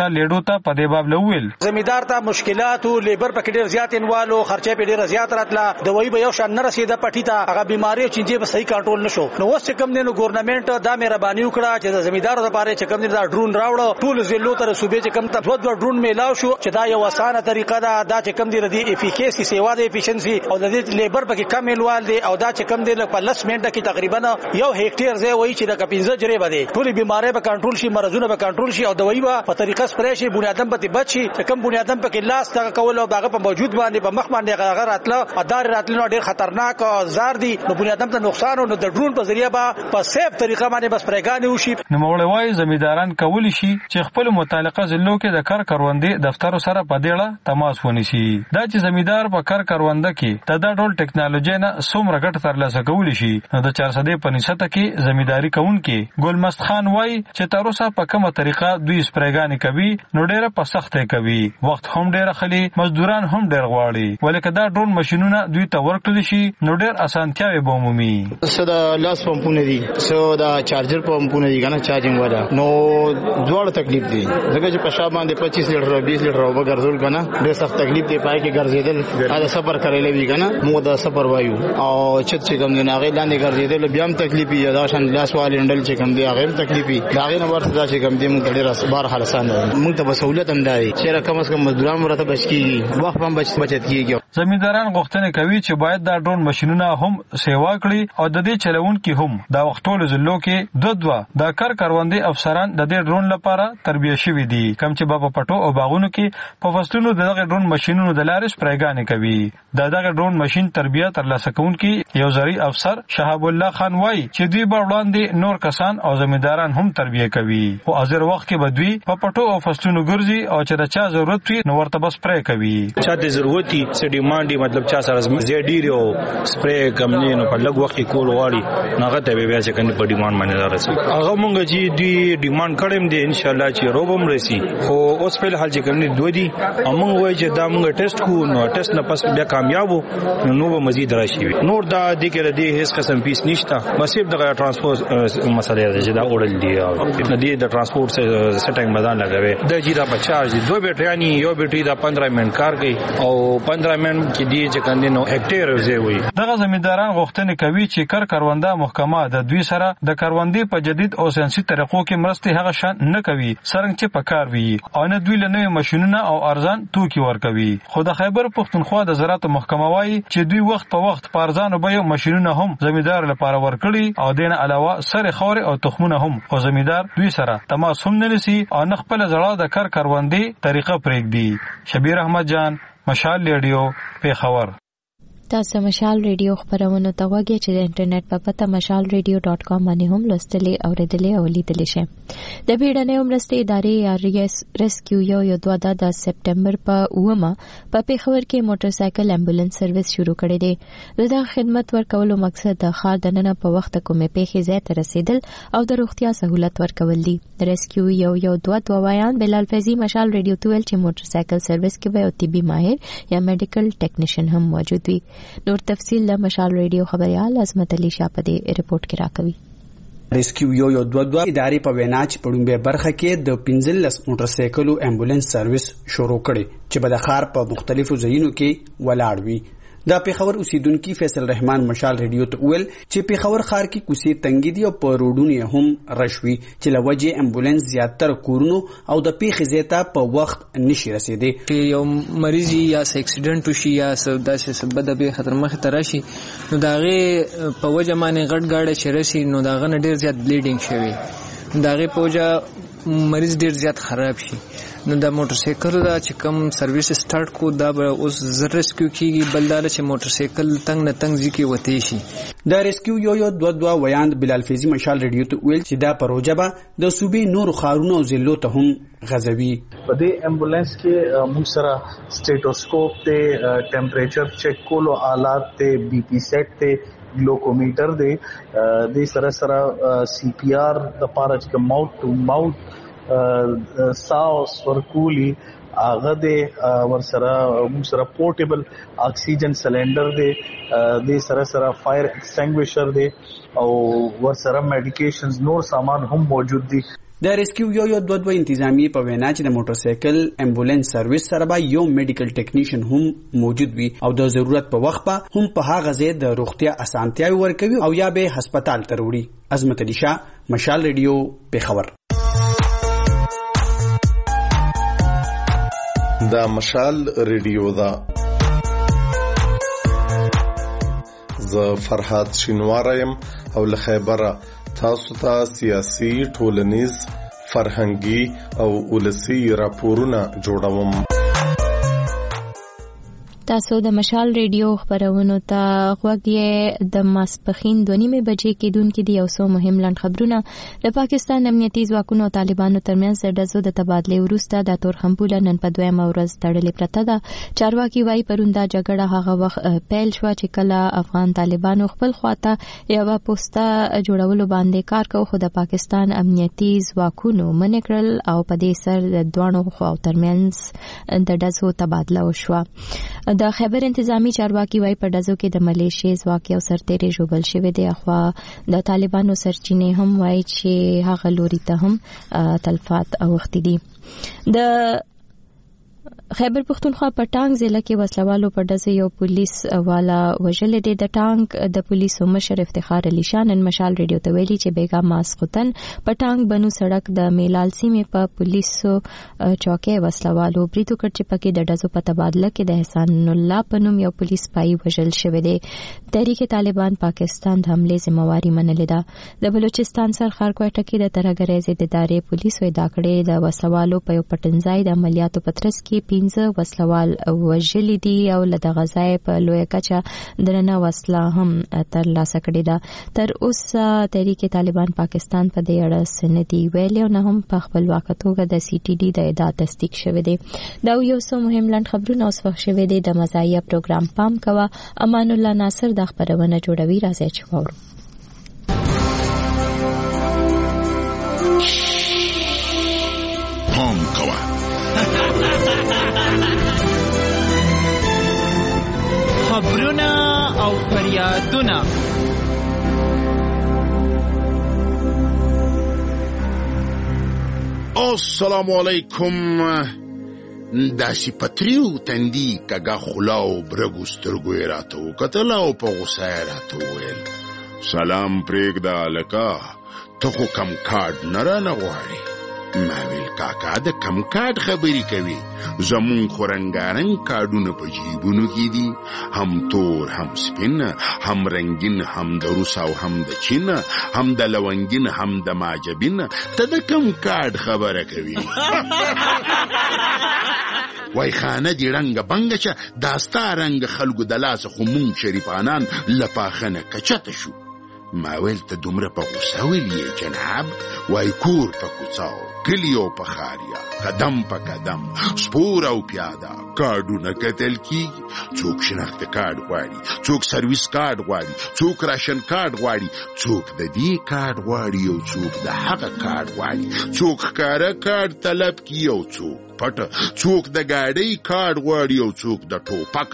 مشال لیډو ته په دې باب لویل زمیدار ته مشکلات او لیبر په ډیر زیات انوالو خرچه په ډیر زیات راتله دوی به یو شان نه رسیده پټی ته هغه بیماری چې به صحیح کنټرول نشو نو اوس کوم نه ګورنمنت دا مهرباني وکړه چې زمیدار لپاره چې کوم دا ډرون راوړو ټول زلو تر صوبې چې کوم ته دوه ډرون میلاو شو چې دا یو اسانه طریقه ده دا چې کوم دی د افیکیسی سیوا د افیشنسي او د لیبر په کې کم الوال دی او دا چې کوم دی په لس منټه کې تقریبا یو هکټیر ځای وایي چې د 15 جری باندې ټول بیماری به کنټرول شي مرزونه به کنټرول شي او دوايي به په طریقه سپری شي بنیادم به بچي چې کوم بنیادم په کې لاس تا کول او داغه په موجود باندې په مخ باندې هغه راتله ادار راتله ډیر خطرناک او زار دي نو بنیادم ته نقصان او د ډرون په ذریعہ به په سیف طریقه باندې بس پرېګانې وشي نو موږ وایي زمیداران کولی شي چې خپل متعلقه ضلعو کې د کار کروندې دفتر سره په دیړه تماس ونیسي دا چې زمیدار په کار کرونده کې د ډول ټیکنالوژي نه څومره ګټه ترلاسه کولی شي نو د 400 په نسبت کې زمیداری کوونکي ګلمست خان وایي چې تر اوسه په کومه طریقه دوی سپریګانې کوي نو ډیره په سخته کوي وخت هم ډیره خلی مزدوران هم ډیر غواړي ولکه دا ډرون ماشينونه دوی ته ورکړل شي نو ډیر اسانتیاوي به عمومي سدا لاس پمپونه دي سو دا چارجر پمپونه دي کنه چارجینګ والا نو ډول تکلیف دي دغه چې په شابه باندې 25 لیټر 20 لیټر او ګرځول کنه ډیر سخت تکلیف دی پای کې ګرځیدل دا سفر کړی وی کنه موږ دا سفر وایو او چې کوم نه هغه لاندې ګرځیدل بیا هم تکلیف یې دا شان لاس والي انډل چې کوم دی هغه تکلیف دا غي نه ورته دا چې کوم دی موږ ډیر اسبار حالسان موږ ته سہولت هم دی چې کم از کم مزدوران مرته بچ کیږي وخت هم بچت کیږي زمینداران غوښتنه کوي چې باید دا ډرون ماشينونه هم سیوا کړي او د دې چلونکو هم دا وختولو زلو کې دوه دا کار کروندې افسران د دې ډرون لپاره تربیه شوي دي کوم چې په پټو او باغونو کې په فصلونو دغه ډرون ماشينونو د لارې سپریګانې کوي دغه ډرون ماشين تربیه ترلاسه کوونکي یو زری افسر شهاب الله خان وایي چې دوی به وړاندې نور کسان او زمینداران هم تربیه کوي او حاضر وخت کې به دوی په پټو او فصلونو ګرځي او چې د چا ضرورت وي نو ورته بس سپری کوي چا د ضرورتي ډیماند مطلب چا سره زیډی او سپری کمنې نو په لږ وخت کې کول غواړي ناغه ته بیا چې کني په ډیماند باندې راځي هغه مونږ چې دوی ډیماند کړم دي ان شاء الله چې روبم رسی خو اوس په حال چې کني دوی دي امون وای چې دا مونږ ټیسټ کو نو ټیسټ نه پس بیا کامیاب نو به مزید راشي نور دا د کې د هیڅ قسم پیس نشته بس د ترانسپورت مسله ده چې دا اورل دي او د ترانسپورت سټینګ مدان لګوي د جیرا په چارج دوه بیټریانی یو بیټری دا 15 منټ کار کوي او 15 منټ کې دی چې کنده نو هکټیر زوی دغه زمینداران غوښتنه کوي چې کرونده محکمه د دوی سره د کروندې په جدید او ساينسي طریقو کې مرسته هغه شان نه کوي څنګه چې پکار وي او نه دوی له نوې ماشينونو او ارزان توکي ورکوي خو د خیبر پښتونخوا د زراعت محکمه وايي چې دوی وخت په وخت پارزانو به ماشينونه هم زمیندار لپاره ورکړي او دین علاوه سره خور او تخمونه هم او زمیندار دوی سره تماس هم نه نسی او نه خپل زړه د کروندې طریقه پرېږدي شبیر احمد جان مشال ریډیو پیښور تاسو مشال ریډیو خبرونه ته وګورئ چې د انټرنیټ په پته mashalradio.com باندې هم لوستلې او ریډلې او لیدلې شئ د بیړنۍ مرستې ادارې یا ریسکیو یو دوه د سپټمبر په 9 په پیښور کې موټر سایکل امبولانس سرویس شروع کړی دی د خدمت ورکولو مقصد د ښار دننه په وخت کومې پیښې ځای ته رسیدل او د روغتیا سہولت ورکول دي ریسکیو یو دوه وایان بلال فیضی مشال ریډیو ته ویل چې موټر سایکل سرویس کې به طبي ماهر یا میډیکل ټیکنیشن هم موجود وي نور تفصیل له مشال ریډیو خبريال عظمت علي شاه په دې ریپورت کې راکوي ریسکیو یو دوه ادارې په وینا چې په لومبه برخه کې د 15 موټر سایکلو امبولانس سرویس شروع کړي چې په د ښار په مختلفو ځایونو کې ولاړ وي دا پیښور اوسیدونکو فیصل رحمان مشال ریډیو ته ویل چې پیښور ښار کې کوڅې تنګې دي او په روډونو هم رشوي چې لوجه امبولانس زیاتره کورونو او د پیښې زیاته په وخت نشي رسیدي یو مریض یا اکسیډنټ وشي یا داسې سبب د خطر مخ ته راشي نو داغه په وجه باندې غټ گاډه شرسي نو داغه ډیر زیات بلیډینګ شوی داغه په وجه مریض ډیر زیات خراب شي نو د موټر سایکل دا چې کوم سرویس سٹارټ کو دا به اوس زر ریسکیو کیږي بلدار چې موټر سایکل تنگ نه تنگ ځکه وته شي د ریسکیو یو دوه ویان بلال فیضی مشال ریډیو ته ویل چې دا پروژه به د صوبې نور خارونو او ضلعو ته هم غځوي په دې امبولانس کې موږ سره سټیټوسکوپ ته ټمپریچر چیک کولو آلات ته بی پی سیټ ته ګلوکومیټر دی د سره سی پی آر د پاره چې ماوث ټو ماوث ساوس ورکولی هغه د ورسره پورټیبل اکسیجن سلندر د سره فایر ایکسټینګویشر دی او ورسره میډیکیشنز نور سامان هم موجود دي د ریسکیو 122 انتظامی په وینا چې د موټر سایکل امبولانس سرویس سره به یو میډیکل ټیکنیشن هم موجود وي او د ضرورت په وخت به هم په هغه ځای د روغتیا اسانتیاوي ورکوي او یا به هسپتال ته وړي. عظمت علي شاه، مشال ریډیو، پیښور. دا مشال ریډیو دا زه فرحات شینواره یم او له خیبره تاسو ته سیاسي، ټولنیز، فرهنګي او ولسي راپورونه جوړوم. تاسو د مشال ریډیو خبرونو ته غوږ یې. د ماسپښین 2:30 بجې کېدونکې دي یو څو مهم لنډ خبرونه. د پاکستان امنیتي ځواکونو او طالبانو ترمنځ د ډزو د تبادلې وروسته د تورخمپوله نن په 2مه ورځ تړلې پرته ده. چارواکي وايي پرون دا جګړه هغه وخت پیل شوه چې کله افغان طالبانو خپل خواته یوه پوسټه جوړولو باندې کار کوي، خو د پاکستان امنیتي ځواکونو منع کړل او په دې سر د دواړو خواو ترمنځ د ډزو تبادله وشوه. د خیبر انتظامی چارواکي وايي په ډزو کې د ملیشیا ځواک یو سرتیری ژوبل شوی دی. اخوا د طالبانو سرچینې هم وايي چې هغه لوري ته هم تلفات اوښتي دي. د خیبر پختونخوا په ټانګ ضلع کې وسلوالو په ډزه یو پولیس والا وژل دي. د ټانګ د پولیسو مشر افتخار علي شاه نن مشال ریډیو ته ویلي چې بیګا ماسختن په ټانګ بنو سړک د میلال سیمې په پولیسو چوکۍ وسلوالو برید وکړ چې پکې د ډزو په تبادله کې د احسان الله په نوم یو پولیس پای وژل شوی دی. تحریک طالبان پاکستان د حمله ذمہواری منلې ده. د بلوچستان سرخار کوټه کې د ترهګرۍ ضد ادارې پولیسو ادعا کړې د وسلوالو په یو پټنځای د عملیاتو پترس کې 15 وسلوال وژلي دي او له دغه ځای په لویه کچه درنه وسله هم ترلاسه کړې ده. تر اوسه تحریک طالبان پاکستان په دې اړه څه نه دي ویلي او نه هم په خپلواکه توګه د CTD د ادعا تصدیق شوی دی. دا یو څو مهم لنډ خبرونه اوس وخت شوی دی. د مزایه پروګرام پام کوه. امان الله ناصر د خبرونه جوړوي. راځي چې وورو. پام کوه. خبرونه او فریادونه السلام علیکم. داسې پتریو تندي کږه خوله او برګو سترګو یې راته وکتل او په غوسه یې راته وویل سلام پرېږده هلکه، ته خو کم کارډ نه رانه غواړې. ما ویل کاکا د کم کارډ خبرې کوي، زمون خو رنګارنګ کارډونه په جیبونو کې دي، هم تور هم سپین، هم رنګین، هم د روس او هم د چین، هم د لونګین هم د ماجبین. ته د کم کارډ خبره کوي؟ وای خانه دی رنګ بنګ چې داستا رنګ خلکو د لاس خو مونږ شریفانان لپاخنه کچته شو. ما ویل ته دومره په غوسه ویلې جناب؟ وای کور په کوڅاو، کلی او په ښاریا، قدم په قدم، سپور او پیاده کارډونه کتل کیږي. څوک شناخته کارډ غواړي، څوک سرویس کارډ غواړي، څوک راشن کارډ غواړي، څوک د دې کارډ غواړي او څوک د هغه کارډ غواړي، څوک ښکاره کارډ طلب کوي او څوک پټه، څوک د ګاډۍ کارډ غواړي او څوک د ټوپک.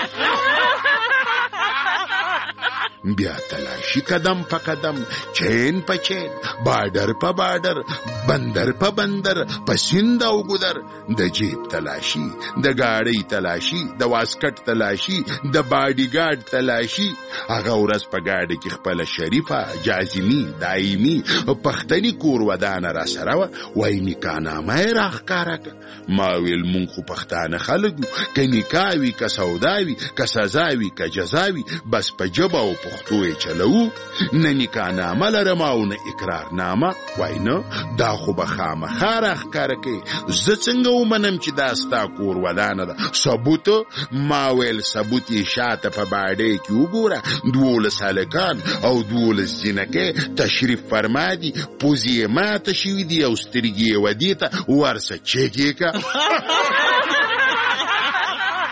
بیا تلاشی قدم په قدم، چین په چین، بارډر په بارډر، بندر په بندر، په سیند او ګودر. د جیب تلاشی، د ګاډۍ تلاشی، د واسکټ تلاشی، د باډی ګارد تلاشی. هغه ورځ په ګاډۍ کې خپل شریفه، جازمی، دایمی پښتني کور ودانه را سره وه. وای نکاحنامه یې راښکاره کړه. ما ویل مونږ خو پښتانه خلک یو، که نکاح وي که سودا وي که سزا وي که جزا وي، بس په ژبه او پښتو یې چلوو. نه نکاحنامه لرم او نه اقرارنامه. وای نه، دا خو به خامخا راښکاره کوي. زه څنګه ومنم چې دا ستا کور ودانه ده؟ ثبوت؟ ما ویل ثبوت یې شاته په باډۍ کې وګوره. 12 هلکان او 12 جینکۍ تشریف فرما دي، پوزې یې ماته شوي دي او سترګې یې ودې ته ورسه چیک یې که.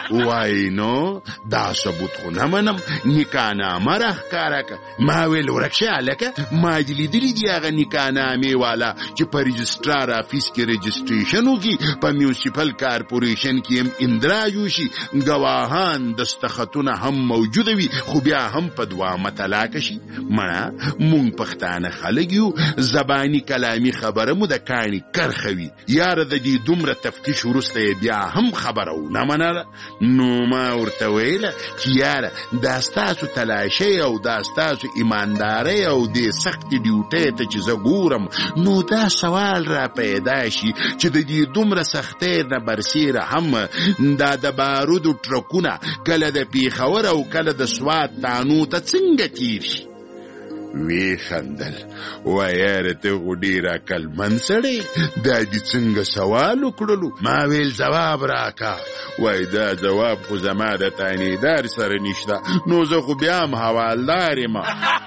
وای نو دا ثبوت خو نه منم، نکاحنامه راښکاره که. ما ویل ورکشه هلکه، ما دې لیدلي دي هغه نکاحنامې والا چې په رجسټرار افیس کې رجسټریشن وکړي، په میونسپل کارپوریشن کې هم اندراج وشي، ګواهان دستخطونه هم موجوده وي، خو بیا هم په دوامه طلاقه شي. مړه مونږ پښتانه خلک یو، زباني کلامي خبره مو د کاڼي کرښه وي. یاره د دې دومره تفتیش وروسته یې بیا هم خبره ونه منله. نو ما ورته ویله چې یاره دا ستاسو تلاشۍ او دا ستاسو ایماندارۍ او دې سختې ډیوټۍ ته چې زه ګورم، نو دا سوال را پیدا شي چې د دې دومره سختۍ نه برسیره هم دا د بارودو ټرکونه کله د پیښور او کله د سوات تانو ته څنګه تیر شي. وی خندل، وایاره ته خو ډېر عقلمند سړی، دا دې څنګه سوال وکړلو؟ ما ویل جواب راکا. وای دا جواب خو زما د تانیدار سره نشته، نو زه خو بیا هم حوالدار یم.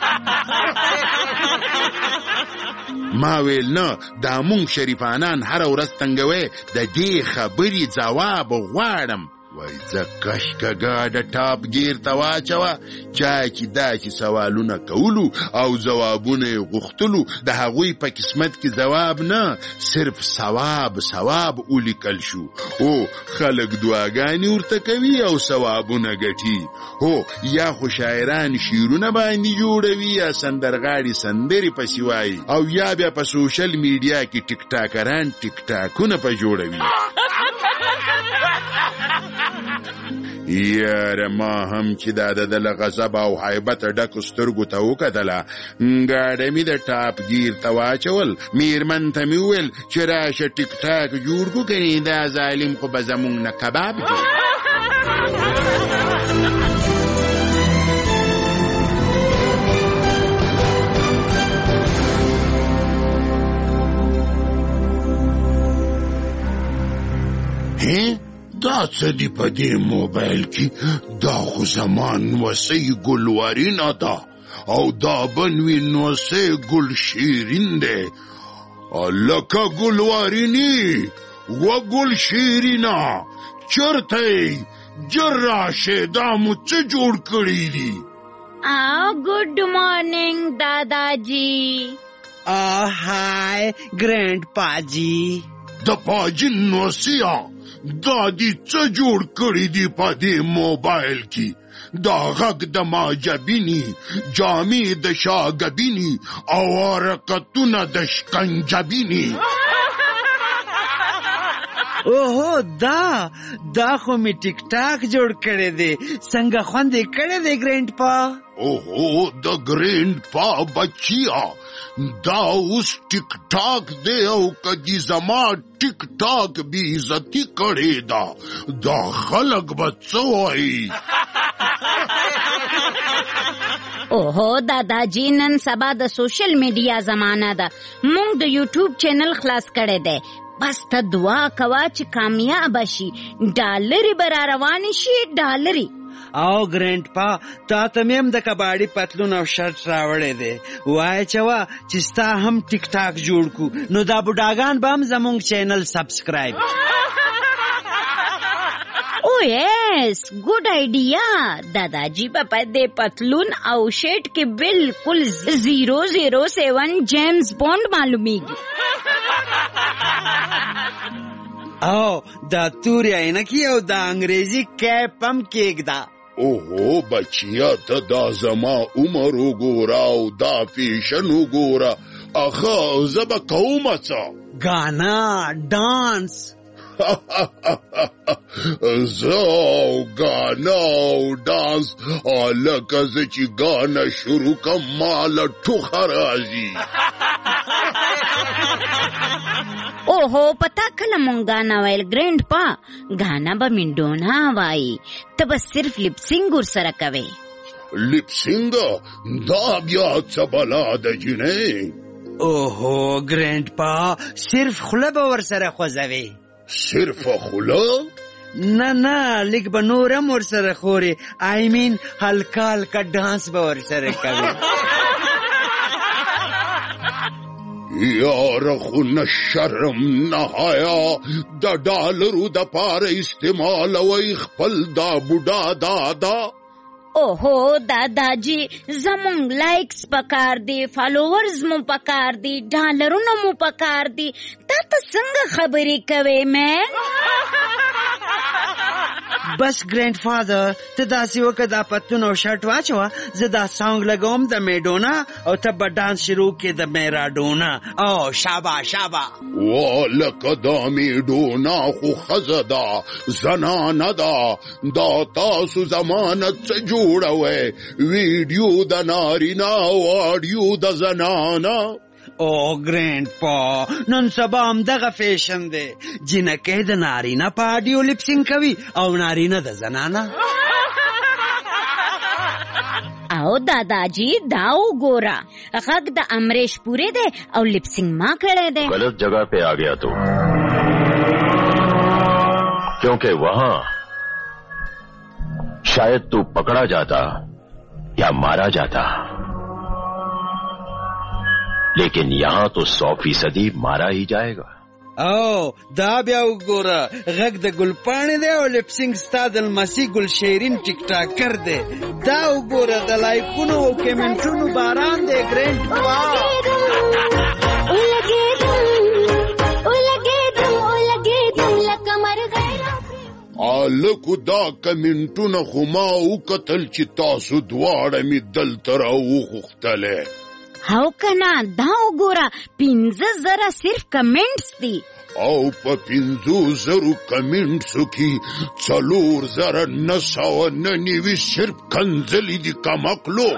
ما ویل نه، دا مونږ شریفانان هره ورځ تنګوي، د دې خبرې جواب غواړم. وای زه کشکه ګاډه ټاپ گیر ته واچوه، چا چې دا چې سوالونه کولو او ځوابونه یې غوښتلو، د هغوی په قسمت کې ځواب نه، صرف ثواب ولیکل شو. او خلک دعاګانې ورته کوي او ثوابونه ګټي. هو یا خو شاعران شعرونه باندې جوړوي، یا سندرغاړي سندرې پسې وایي، او یا بیا په سوشل میډیا کې ټیک ټاکران ټیک ټاکونه په جوړوي. یاره ما هم چې دا د له غضب او حیبت ډکو سترګو ته وکتله، ګاډه مې د ټاپ ګیر ته واچول، میرمن ته مې وویل چې راشه ټیک ټاک جوړ کړو، کنې دا ظالم خو به زمونږ نه کباب جوړ. دا څه دی په دې موبایل کې؟ دا خو زمان وسی ګلوارینه ده، او دا بنوي نوسی ګل شیرین دی. لکه ګلوارینی و ګل شیرینا، چرته جر راشه، دا مو څه جوړ کړی دي؟ Good morning dadaji. Hi grand पाजी. د پاجي نوسیا دا دې څه جوړ کړی دی په دې موبایل کې؟ دا غږ د معجبینی، جامې د شاګبینی، او حرکتونه د شکنجبینی. اوهو دا خو می ټیک ټاک جوړ کړی دی، څنګه خوند یې کړی دی ګرینډ پا؟ اوهو د ګرینډ پا بچیا، دا اوس ټیک ټاک دی، او کدی زما ټیک ټاک بی عزتی کړی دا خلک به څه وایي؟ اوهو داداجی، نن سبا د سوشل میډیا زمانہ ده، مونږ د یوټیوب چینل خلاص کړی دی، بس ته دعا کوا چې کامیاب شي، ډالري به را روانې شي، ډالري. او ګرینډ پا تا ته مې هم د کباړي پتلون او شرټ راوړی دی، وایه چوه چې ستا هم ټیک ټاک جوړ کو، نو دا بوډاګان به هم زمونږ چینل سبسکرایب. او یس ګډ آئیډیا. داداجی په دې پتلون او شرټ کې بالکل 007 جیمز بونډ معلومیږي. او دا توري عینکی او دا انګریزي کیپ هم کېږده. اوهو بچیا ته دا زما عمر وګوره او دا فیشن وګوره، اخه زه به کومه څه؟ ګانا ډانس. زه او ګانا او ډانس، هلکه زه چې ګانا شروع کم ماله ټوخه راځي. اوهو پتا کله مونږ غانا ویل ګرینډ پا، غانا به منډونا وای، ته به صرف لپسینګ ورسره کوي. لپسینګ؟ دا بیا څه بلا ده جنې؟ اوهو ګرینډ پا صرف خوله به ورسره خوځوي. صرف خوله؟ نه لږ به نور هم ورسره خوري، آی مین هلکا هلکا ډانس به ورسره کوي. یار خو نه شرم نه حیا د ډالرو د پاره استعمال وای خپل دا بوډا دادا. اوهو داداجی زمونږ لایکس پکار دی، فالوورز مو پکار دی، ډالرونه مو پکار دی. دا ته څنګه خبرې کوې مې؟ بس ګرینډ فادر ته داسې وکړه دا پتلون او شرټ واچوه، زه دا سانګ لګوم د میډونا او ته به ډانس شروع کې د میراډونا. او شابه شابه. لکه دا میډونا خو ښځه ده زنانه ده، دا تاسو زمانه څه جوړوئ؟ ویډیو د نارینه او آډیو د زنانه. او ګرینډ پا نن سبا هم دغه فیشن دی، جنکۍ د نارینه په آډیو لپسینګ کوي او نارینه د زنانه. او داداجی دا وګوره، غږ د امریش پوری دی او لپسینګ ما کړی دی. غلط جگہ پہ آ گیا تو، کیونکہ وہاں شاید تو پکڑا جاتا یا مارا جاتا، لیکن یہاں تو 100% مارا ہی جائے گا. او دا بیا وګوره، غږ د ګلپاڼې دی او لپسینګ ستا د لمسي ګل شیرین ټیک ټاکر دی. دا وګوره د لایکونو او کمنټونو باران دی ګرینډ پا. لکو دا کمنټونه خو ما وکتل چې تاسو دواړه می دلته راوغوښتلی. او کنا دا وګوره 15,000 صرف کمنټس دي، او په 15,000 کمنټسو کې 4,999 صرف کنځلې دي کمقلو.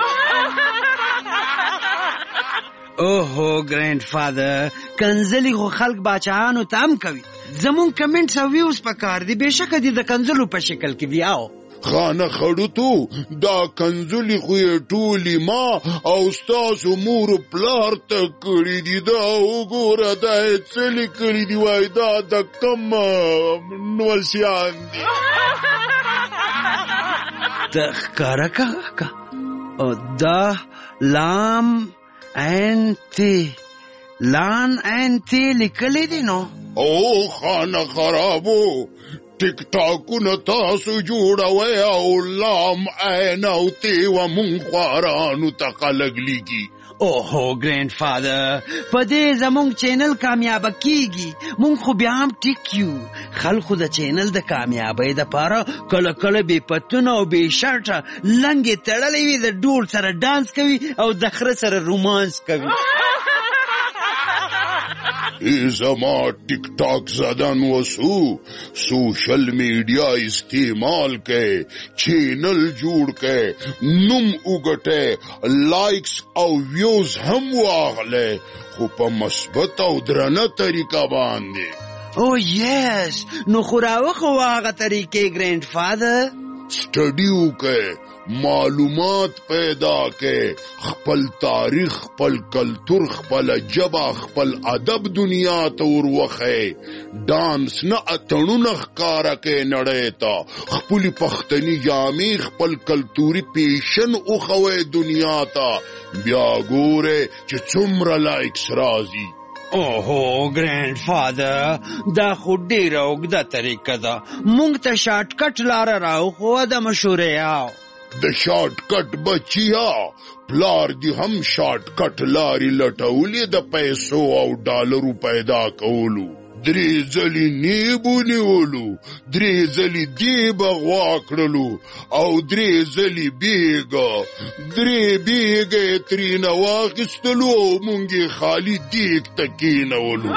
اوهو ګرینډ فادر، کنځلې خو خلک باچاهانو ته هم کوي، زمونږ کمنټس او ویوز پکار دي، بېشکه دي د کنځلو په شکل کې بیاو. خانه خړوتو دا کنځلې خو یې ټولې ما او ستاسو مور پلار ته کړي دي. دا وګوره دا یې څه لیکلي دي، وایي دا د کم نوسیان دي. ته ښکاره که دا لان این تی لیکلی دی نو. او خانه خرابو ټیک ټاکونه تاسو جوړوئ او لام عین او تی و مونږ خوارانو ته خلک لیکي. اوهو ګرینډ فادر، په دې زمونږ چینل کامیابه کیږي، مونږ خو بیا هم ټیک یو. خلکو د چینل د کامیابۍ دپاره کله کله بې پتونه او بې شرټه لنګې تړلی وي، د ډول سره ډانس کوي او د خره سره رومانس کوي. زما ٹک ٹاک زدن وسو سوشل میڈیا استعمال کے چینل جوڑ کے نم اگٹے لائکس او ویوز ہم واغلے خو پا مثبت او درنه طریقہ باندے. او یس، نو خوراوخ واغه طریقے گرینڈ فادر. سٹڈیو کے معلومات پیدا کے خپل تاریخ خپل کلتور خپل جبا خپل ادب دنیا تور وخے ډانس نه اتڼونه ښکارا کې نړۍ ته خپل پښتني جامې خپل کلتوري پیشن او خوې دنیا ته بیا ګوره چې څومره لایکس راځي. اوهو ګرینډ فادر، دا خو ډیره اوږده طریقه ده، مونږ ته شارټ کټ لاره راوښوه د مشورې. د شارټ کټ بچیا پلار دی هم شارټ کټ لاري لټولې د پیسو او ډالرو پیدا کولو. درې ځلې نیبو نیولو، درې ځلې دیبه غوا کړلو او درې ځلې بیګه، درې بیګه یې ترېنه واخیستلو او مونږ یې خالي دیګ ته کېنولو.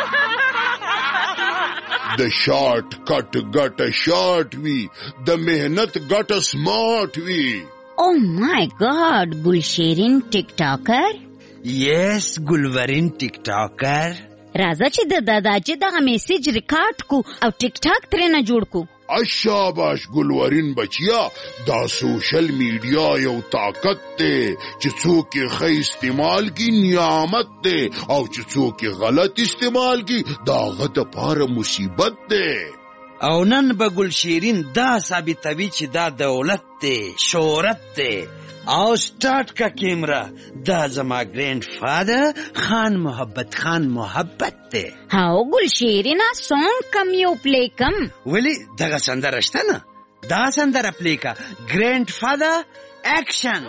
د شارټ کټ ګټه شارټ وي، د محنت ګټه سمارټ وي. او مای گاډ، ګلشیرین ټیک ټاکر. یس، ګلورین ټیک ټاکر. راځه چې د داداجي دغه میسیج ریکارډ کو او ټیک ټاک ترې نه جوړ کو. شاباش ګلورین بچیا، دا سوشل میډیا یو طاقت دی چې څوک یې ښه استعمال کی نعمت دی او چې څوک یې غلط استعمال کی دا هغه دپاره مصیبت دی. او نن به ګل شیرین دا ثابتوي چې دا دولت دی، شهرت دی. او سٹارٹ کا کیمرا دا زما گرینڈ فادر خان محبت خان محبت تے. هاو گل شیرینا سونگ کم یو پلی کم ولی دغه سندر اشتا نا دا سندر پلی کا گرینڈ فادر ایکشن.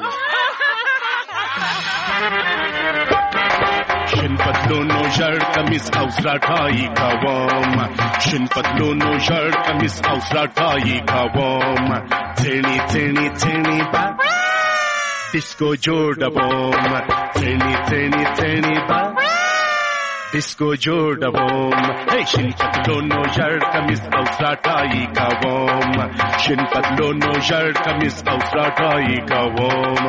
شن پتلونو شرٹ کمیز او سراټای کوم، شن پتلونو شرٹ کمیز او سراټای کوم، څېړنی څېړنی څېړنی با ډیسکو جوړوم، څېړنی څېړنی څېړنی با ډیسکو جوړوم. شن پتلونو شرٹ کمیز او سراټای کوم، شن پتلونو شرٹ کمیز او سراټای کوم.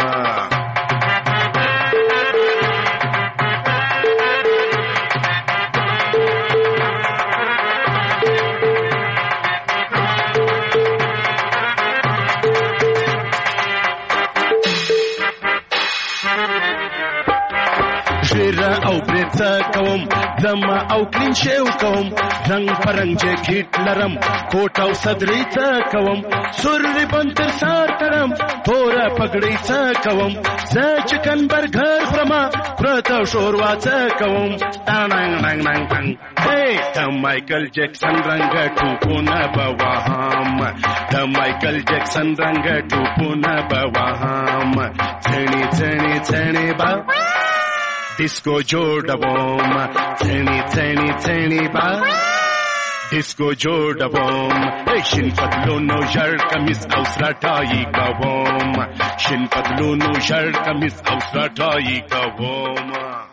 او برېڅه کوم زما او کلین شیو کوم، رنگ پرنګ جیکټ لرم کوټ او صدرې څه کوم، سور ریبن تر سر تړم توره پګړۍ څه کوم، زه چکن برګر خورم پرته شوروا څه کوم. ټانګ ننګ ننګ ننګ د مایکل جکسن رنګ ټوپونه به وهم، د مایکل جکسن رنګ ټوپونه به وهم، څېړنی څېړنی څېړنی به ډیسکو جوړوم، څېړنی څېړنی څېړنی به ډیسکو جوړوم. شین پتلونو شرټ کمیز او سراټای کوم، شین پتلونو شرټ کمیز او سراټای کوم.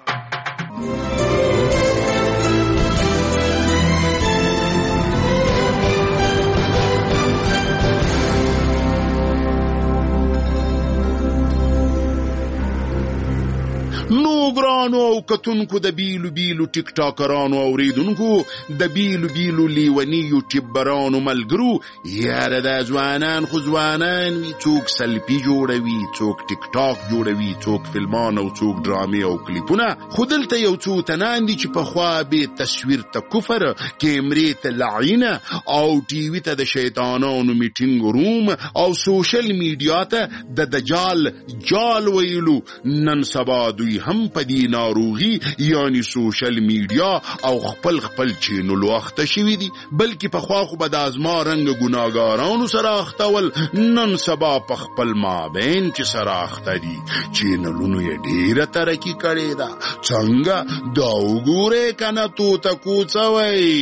نو ګرانو او کتونکو د بیلو بیلو ټیک ټاکرانو اوریدونکو د بیلو بیلو لیونی یوټیوبرانو ملګرو، یاره دا ځوانان خو ځوانان وي، څوک سلفي جوړوي، څوک ټیک ټاک جوړوي، څوک فلمان او څوک ډرامې او کلیپونه. خو دلته یو څو تنان دي چې پخوا به تصویر ته کفر، کیمرې ته لعینه او ټي وي ته د شیطانانو میټینګ روم او سوشل میډیا ته د دجال جال ویلو. نن سبا دوی هم په دې ناروغي یعنی سوشل میډیا او خپل چینل واخته شوي دي، بلکې پخوا خو به د ازما رنګ ګناګارانو سره اختول، نن سبا په خپل مابین چې سره اخته دي. چینلونو یې ډیره ترقي کړې ده، څنګه دا وګورئ کنه توته کوڅه وایي.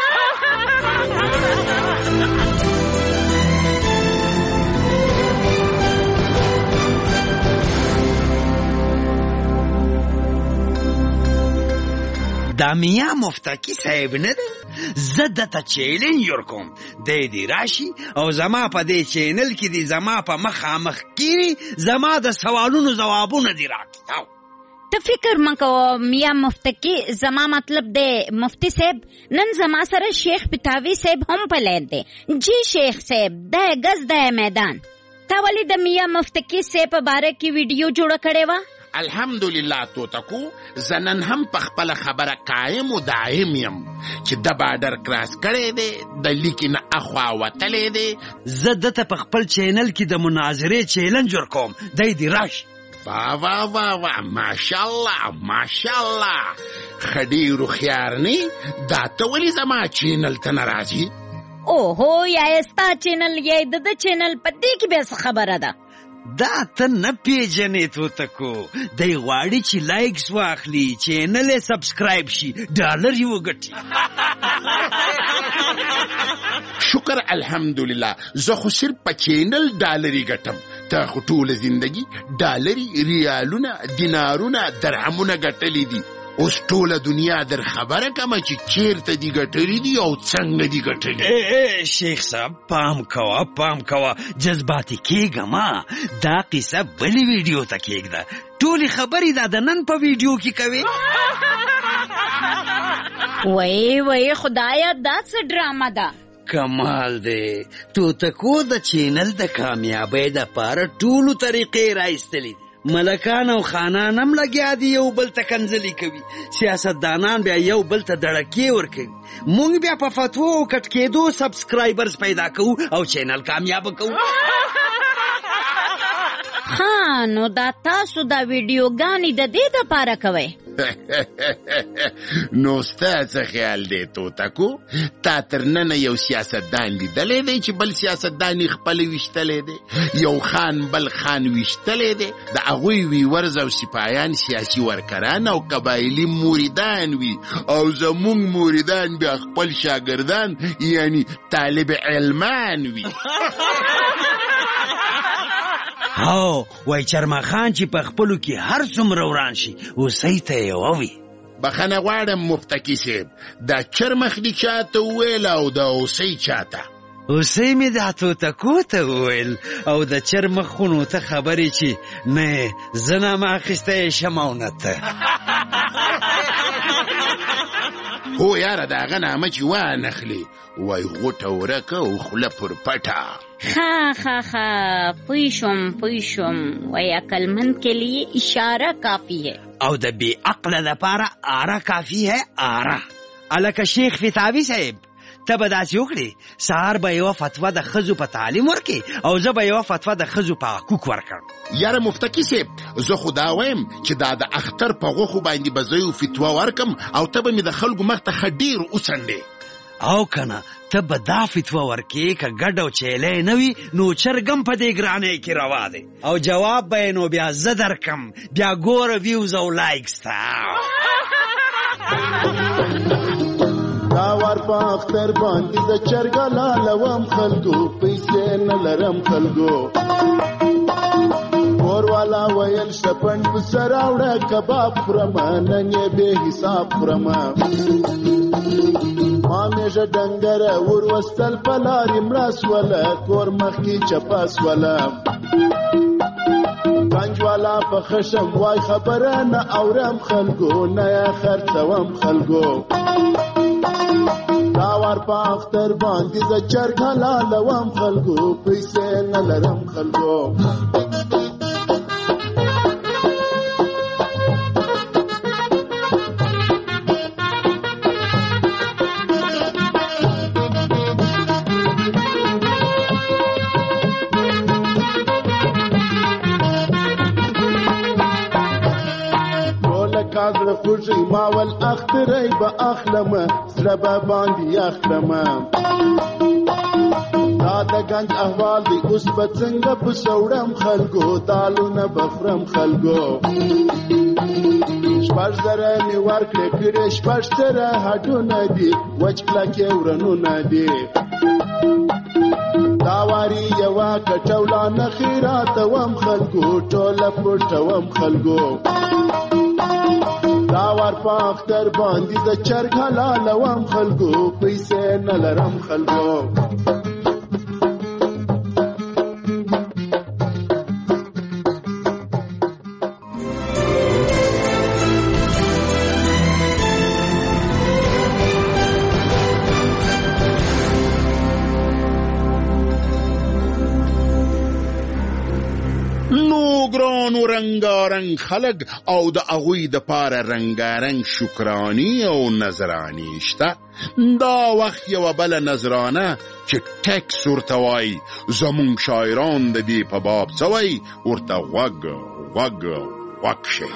دا میا مفتکی صاحب نه ده، زه دته چیلنج ورکوم دی دې راشي او زما په دې چینل کې دی زما په مخامخ کینی، زما د سوالونو ځوابونه دی راکړي. ته فکر مکو میا مفتکی، زما مطلب دی مفتی صاحب نن زما سره شیخ پتاوی صاحب هم پلید دی. جی شیخ صاحب د غز د میدان تا ولی د میا مفتکی صاحب په باره کې ویډیو جوړ کړي وا؟ الحمدلله توتکو زنن هم په خپل خبره قائم او دائم یم چې د بارډر کراس کړی دی، د لیکن اخوا وتلی دی. زه دته په خپل چینل کې د مناظرې چیلنج ورکوم، دی دې راشي. وا وا وا وا ماشاءالله ماشاءالله، ښه ډېر هوښیار نه دا ته ولې زما چینل ته نه راځي؟ اوهو یا ستا چینل یا د چینل په دې کې به څه خبره ده؟ دا ته نه پیژنې توتکو، دی غواړي چې لایکس واخلي، چینل یې سبسکرایب شي، ډالر یې وګټي. شکر الحمدلله، زه خو صرف په چینل ډالري ګټم، ته خو ټوله زندگی ډالري، ریالونه، دینارونه، درهمونه ګټلي دي. اوس ټوله دنیا در خبره کمه چې چیرته دی ګټلي دي او څنګه دی ګټلي. شیخ صاحب پام کوه پام کوه، جذباتي کېږه ما، دا قصه بلې ویډیو ته کېږده، ټولې خبرې دا د نن په ویډیو کې کوي. وای وای خدایا دا څه ډرامه ده. کمال دی، توتکو د چینل د کامیابۍ دپاره ټولو طریقې را ایستلې دي، ملکان او خانان هم لګیا دي یو بل ته کنځلې کوي، سیاستدانان بیا یو بل ته دړکې ورکوي، مونږ بیا په فتوو او کټ کېدو سبسکرایبرز پیدا کوو او چینل کامیابه کوو. ها نو دا تاسو دا ویډیوګانې د دې دپاره کوئ؟ نو ستا څه خیال دی توتکو؟ تا تر ننه یو سیاستدان لیدلی دی چې بل سیاستدان یې خپله ویشتلی دی؟ یو خان بل خان ویشتلی دی؟ د هغوی ویورز او سپایان سیاسي ورکران او قبایلي موریدان وي او زمونږ موریدان بیا خپل شاګردان یعنی طالب علمان وي. هاو وای چرمخان چې په خپلو کې هر څومره وران شي اوسۍ ته یې ووي. بخښنه غواړم مفتکي صاحب، دا چرمخ دې چاته وویل او د اوسۍ چاته؟ اوسۍ مې دا توتکو ته وویل او د چرمخ خونو ته خبرې چې نه زه نامه اخیستی شم او نه ته. هو یاره د هغه نامه چې وانخلې وای غوټه ورکه او خوله پر پټه. ها پوی شم وای عقلمند کے لیے اشاره کافی ہے او د بی عقل لپاره آره کافی ہے آره. الکه شیخ فتاوی صاحب ته به داسې وکړې سهار به یوه فتوا د ښځو په تعلیم ورکې او زه به یوه فتوا د ښځو په حقوق ورکړم. یاره مفتکي صاحب زه خو دا وایم چې دا د اختر په غوښو باندې به زه یو فتوا ورکم او ته به مې د خلکو مخ ته ښه ډېر وڅنډې. او کنه ته به دا فتوا ورکې که ګډ او چیلی نه وي نو چرګم په دې ګرانۍ کې روا دی او جواب به یې نو بیا زه درکم. بیا ګوره ویوز او لایکس ته دا وار په اختر باندې د چرګه لالوم خلکو پیسې نه لرم خلکو کور والا ویل شپن په سر راوړه کباب خورم نن یې بې حساب خورم ما میژه ډنګره ور وستل په لارې مړه سوله کور مخکې چپه سوله گنج والا په خشم وای خبره نه اورم خلکو نه یې خرڅوم خلکو دا وار په اختر باندې د چرګ حلالوم خلکو پیسې نه لرم خلکو. کازړه خوږی ماول اخترای به اخلمه زړه به باندې اخلمه دا د گنج احوال دی اوس به څنګه په سوړم خلکو دالونه بخرم خلکو شپږ زره مې ورکړې کړې شپږ زره هډونه دي وچ کلکې ورنونه دي دا واري یوه کټولانه خیراتوم خلکو ټوله پټوم خلکو دا وار په اختر باندې د چرګ حلالوم خلکو پیسې نه لرم خلکو. ګرانو رنګارنګ خلک او د هغوی دپاره رنګارنګ شکراني او نظرانې شته. دا وخت یوه بله نظرانه چې ټیکس ورته وایي زمونږ شاعران د دې په باب څه وایي ورته غوږ شئ.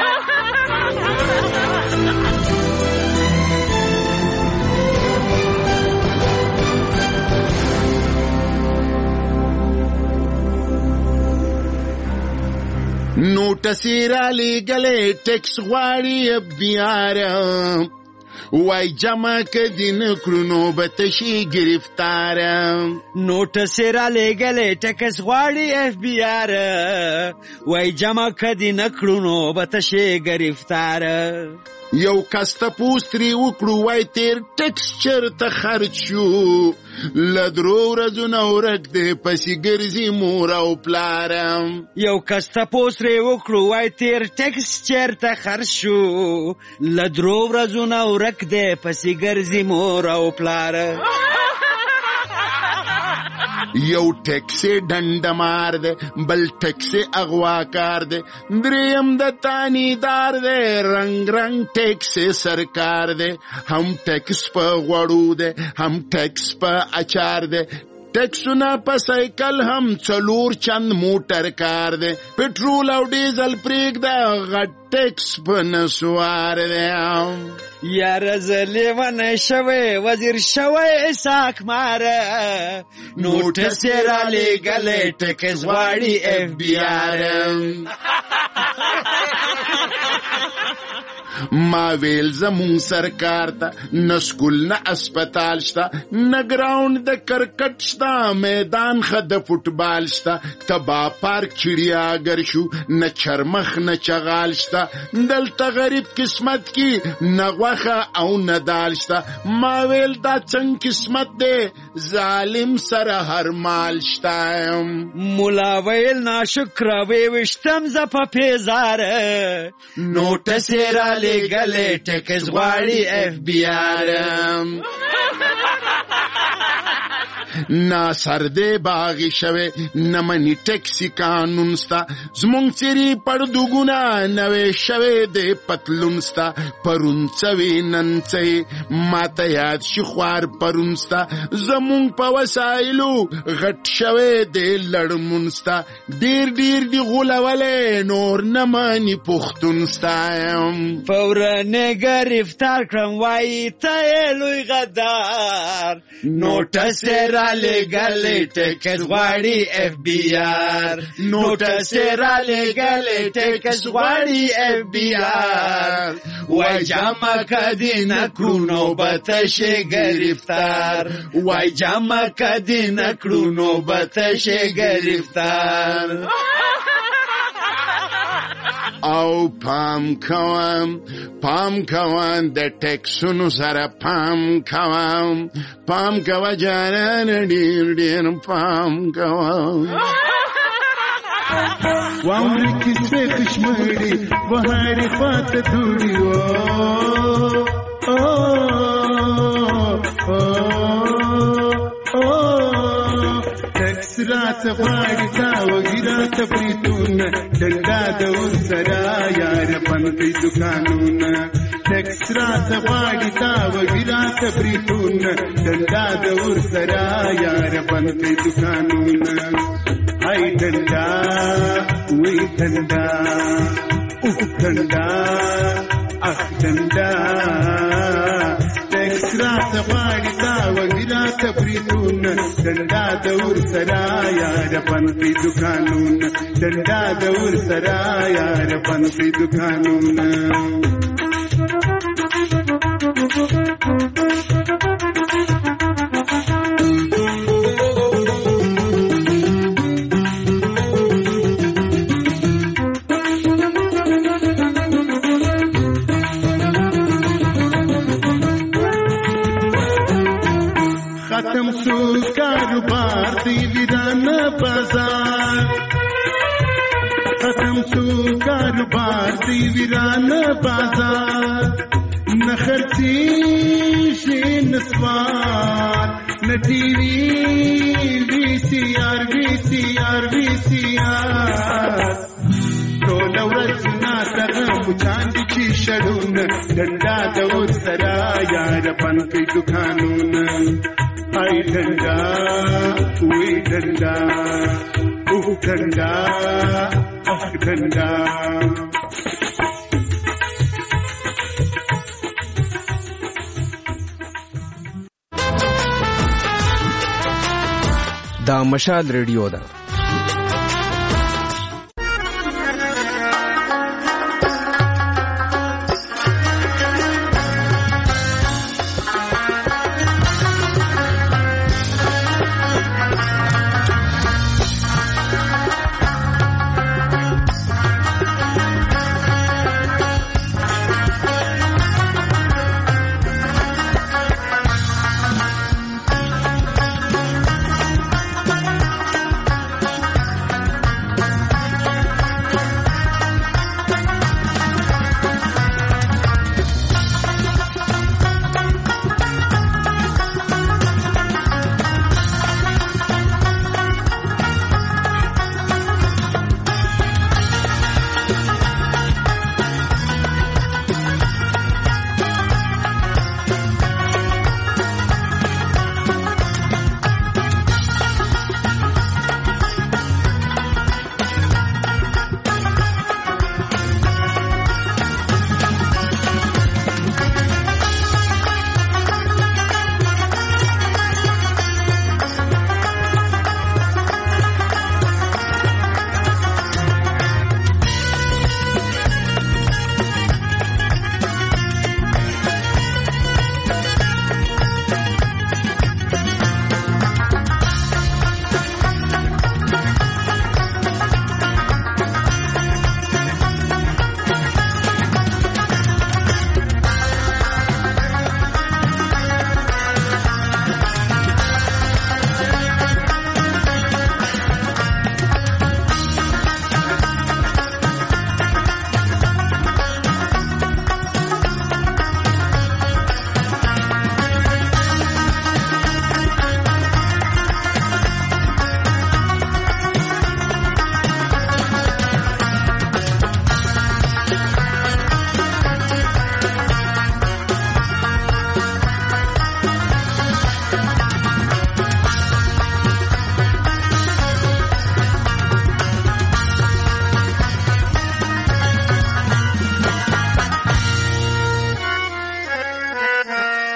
نوټسې رالیږلې ټیکس غواړي بیاره وای جمع کدی نکړو نو به تشي گرفتاره. نوټسې رالیږلې ټیکس غواړي اف بی آر وای جمع کدی نکړو نو به تشي گرفتاره. یو کس تپوس ترې وکړو وای تیر ټیکس چېرته خرڅ شو له درو ورځو نه ورک دی پسې ګرځي مور او پلاره. یو کس تپوس ترې وکړو وای تیر ټیکس چېرته خرڅ شو له درو ورځو نه ورک دی پسې ګرځي مور او پلاره. یو ټیکسي ډنډمار دی، بل ټیکسي اغواکار دی، دریم د تانیدار دی، رنگ رنگ ټیکسي سرکار دی، هم ټیکس په غوړو دی، هم ټیکس په اچار دی، ټیکسونه په سایکل هم 4 چند موټر کار دی، پټرول او ډیزل پرېږده غټ ټیکس په نسوار دی. یاره زه لیونی شوی وزیر شوی اسحاق ماره، نوټس یې رالیږلی ټیکس غواړي FBI. ما ویل زمون سرکار ته نه سکول نه اسپتال شته، نه ګراوند د کرکټ شته، میدان ښه د فوټبال شته، تبا پارک چړیاګر شو، نه چرمخ نه چغال شته، دلته غریب قسمت کی نه غوښه او نه دال شته. ما ویل دا څنګه قسمت دی، ظالم سره هر مال شته. مولا ویل ناشکره ویوشتم زه په پیزاره، نوټس یې رالیږلی ټیکس غواړي FBI. نا سر دے باغی شوے نمانی ٹیکسی قانون ستا، زمونگ سری پردوگونا نوے شوے دے پتلون ستا، پرون چوی نن چوی ماتا یاد شخوار پرون ستا، زمونگ پا وسائلو غٹ شوے دے لڑمون ستا، دیر دیر دی غولولے نور نمانی پختون ستا. فورنے گرفتار کرم وائی تایلوی غدار، نوٹس رالیږلی ټیکس غواړي FBI. نوټس رالیږلی ټیکس غواړي FBI. وای جمع کدی نکړو نوبت شي گرفتار، وای جمع کدی نکړو نوبت شي گرفتار. او پام کوم د ټیکسونو سره پام کوه جانان ډیر ډیر پام کوه. واوري کیسه کشمیری بهاری پات دوړي رات غواړي تا وګرات پریتونه ډنډا د ورسره یار پنځه دکانونه. ټیکس رات غواړي تا وګرات پریتونه ډنډا د ورسره یار پنځه دکانونه. هاي ډنډا وی ډنډا اوف ډنډا اخ ډنډا. ټیکس رات غواړي تا وګرات پریتونه ډنډا د ورسره یار پنځه دکانونه، ډنډا د ورسره یار پنځه دکانونه. ختم شو کاروبار دی ویران بازار، ختم شو کاروبار دی ویران بازار. نه خرڅیږي نسوار، نه ټي وي VCR ټول ورځ ناڅه مچان دي چې شړونه ډنډا د ورسره یار پنځه دکانونه. هاي ډنډا وی ډنډا اوه ډنډا اخ ډنډا. دا مشال ریډیو ده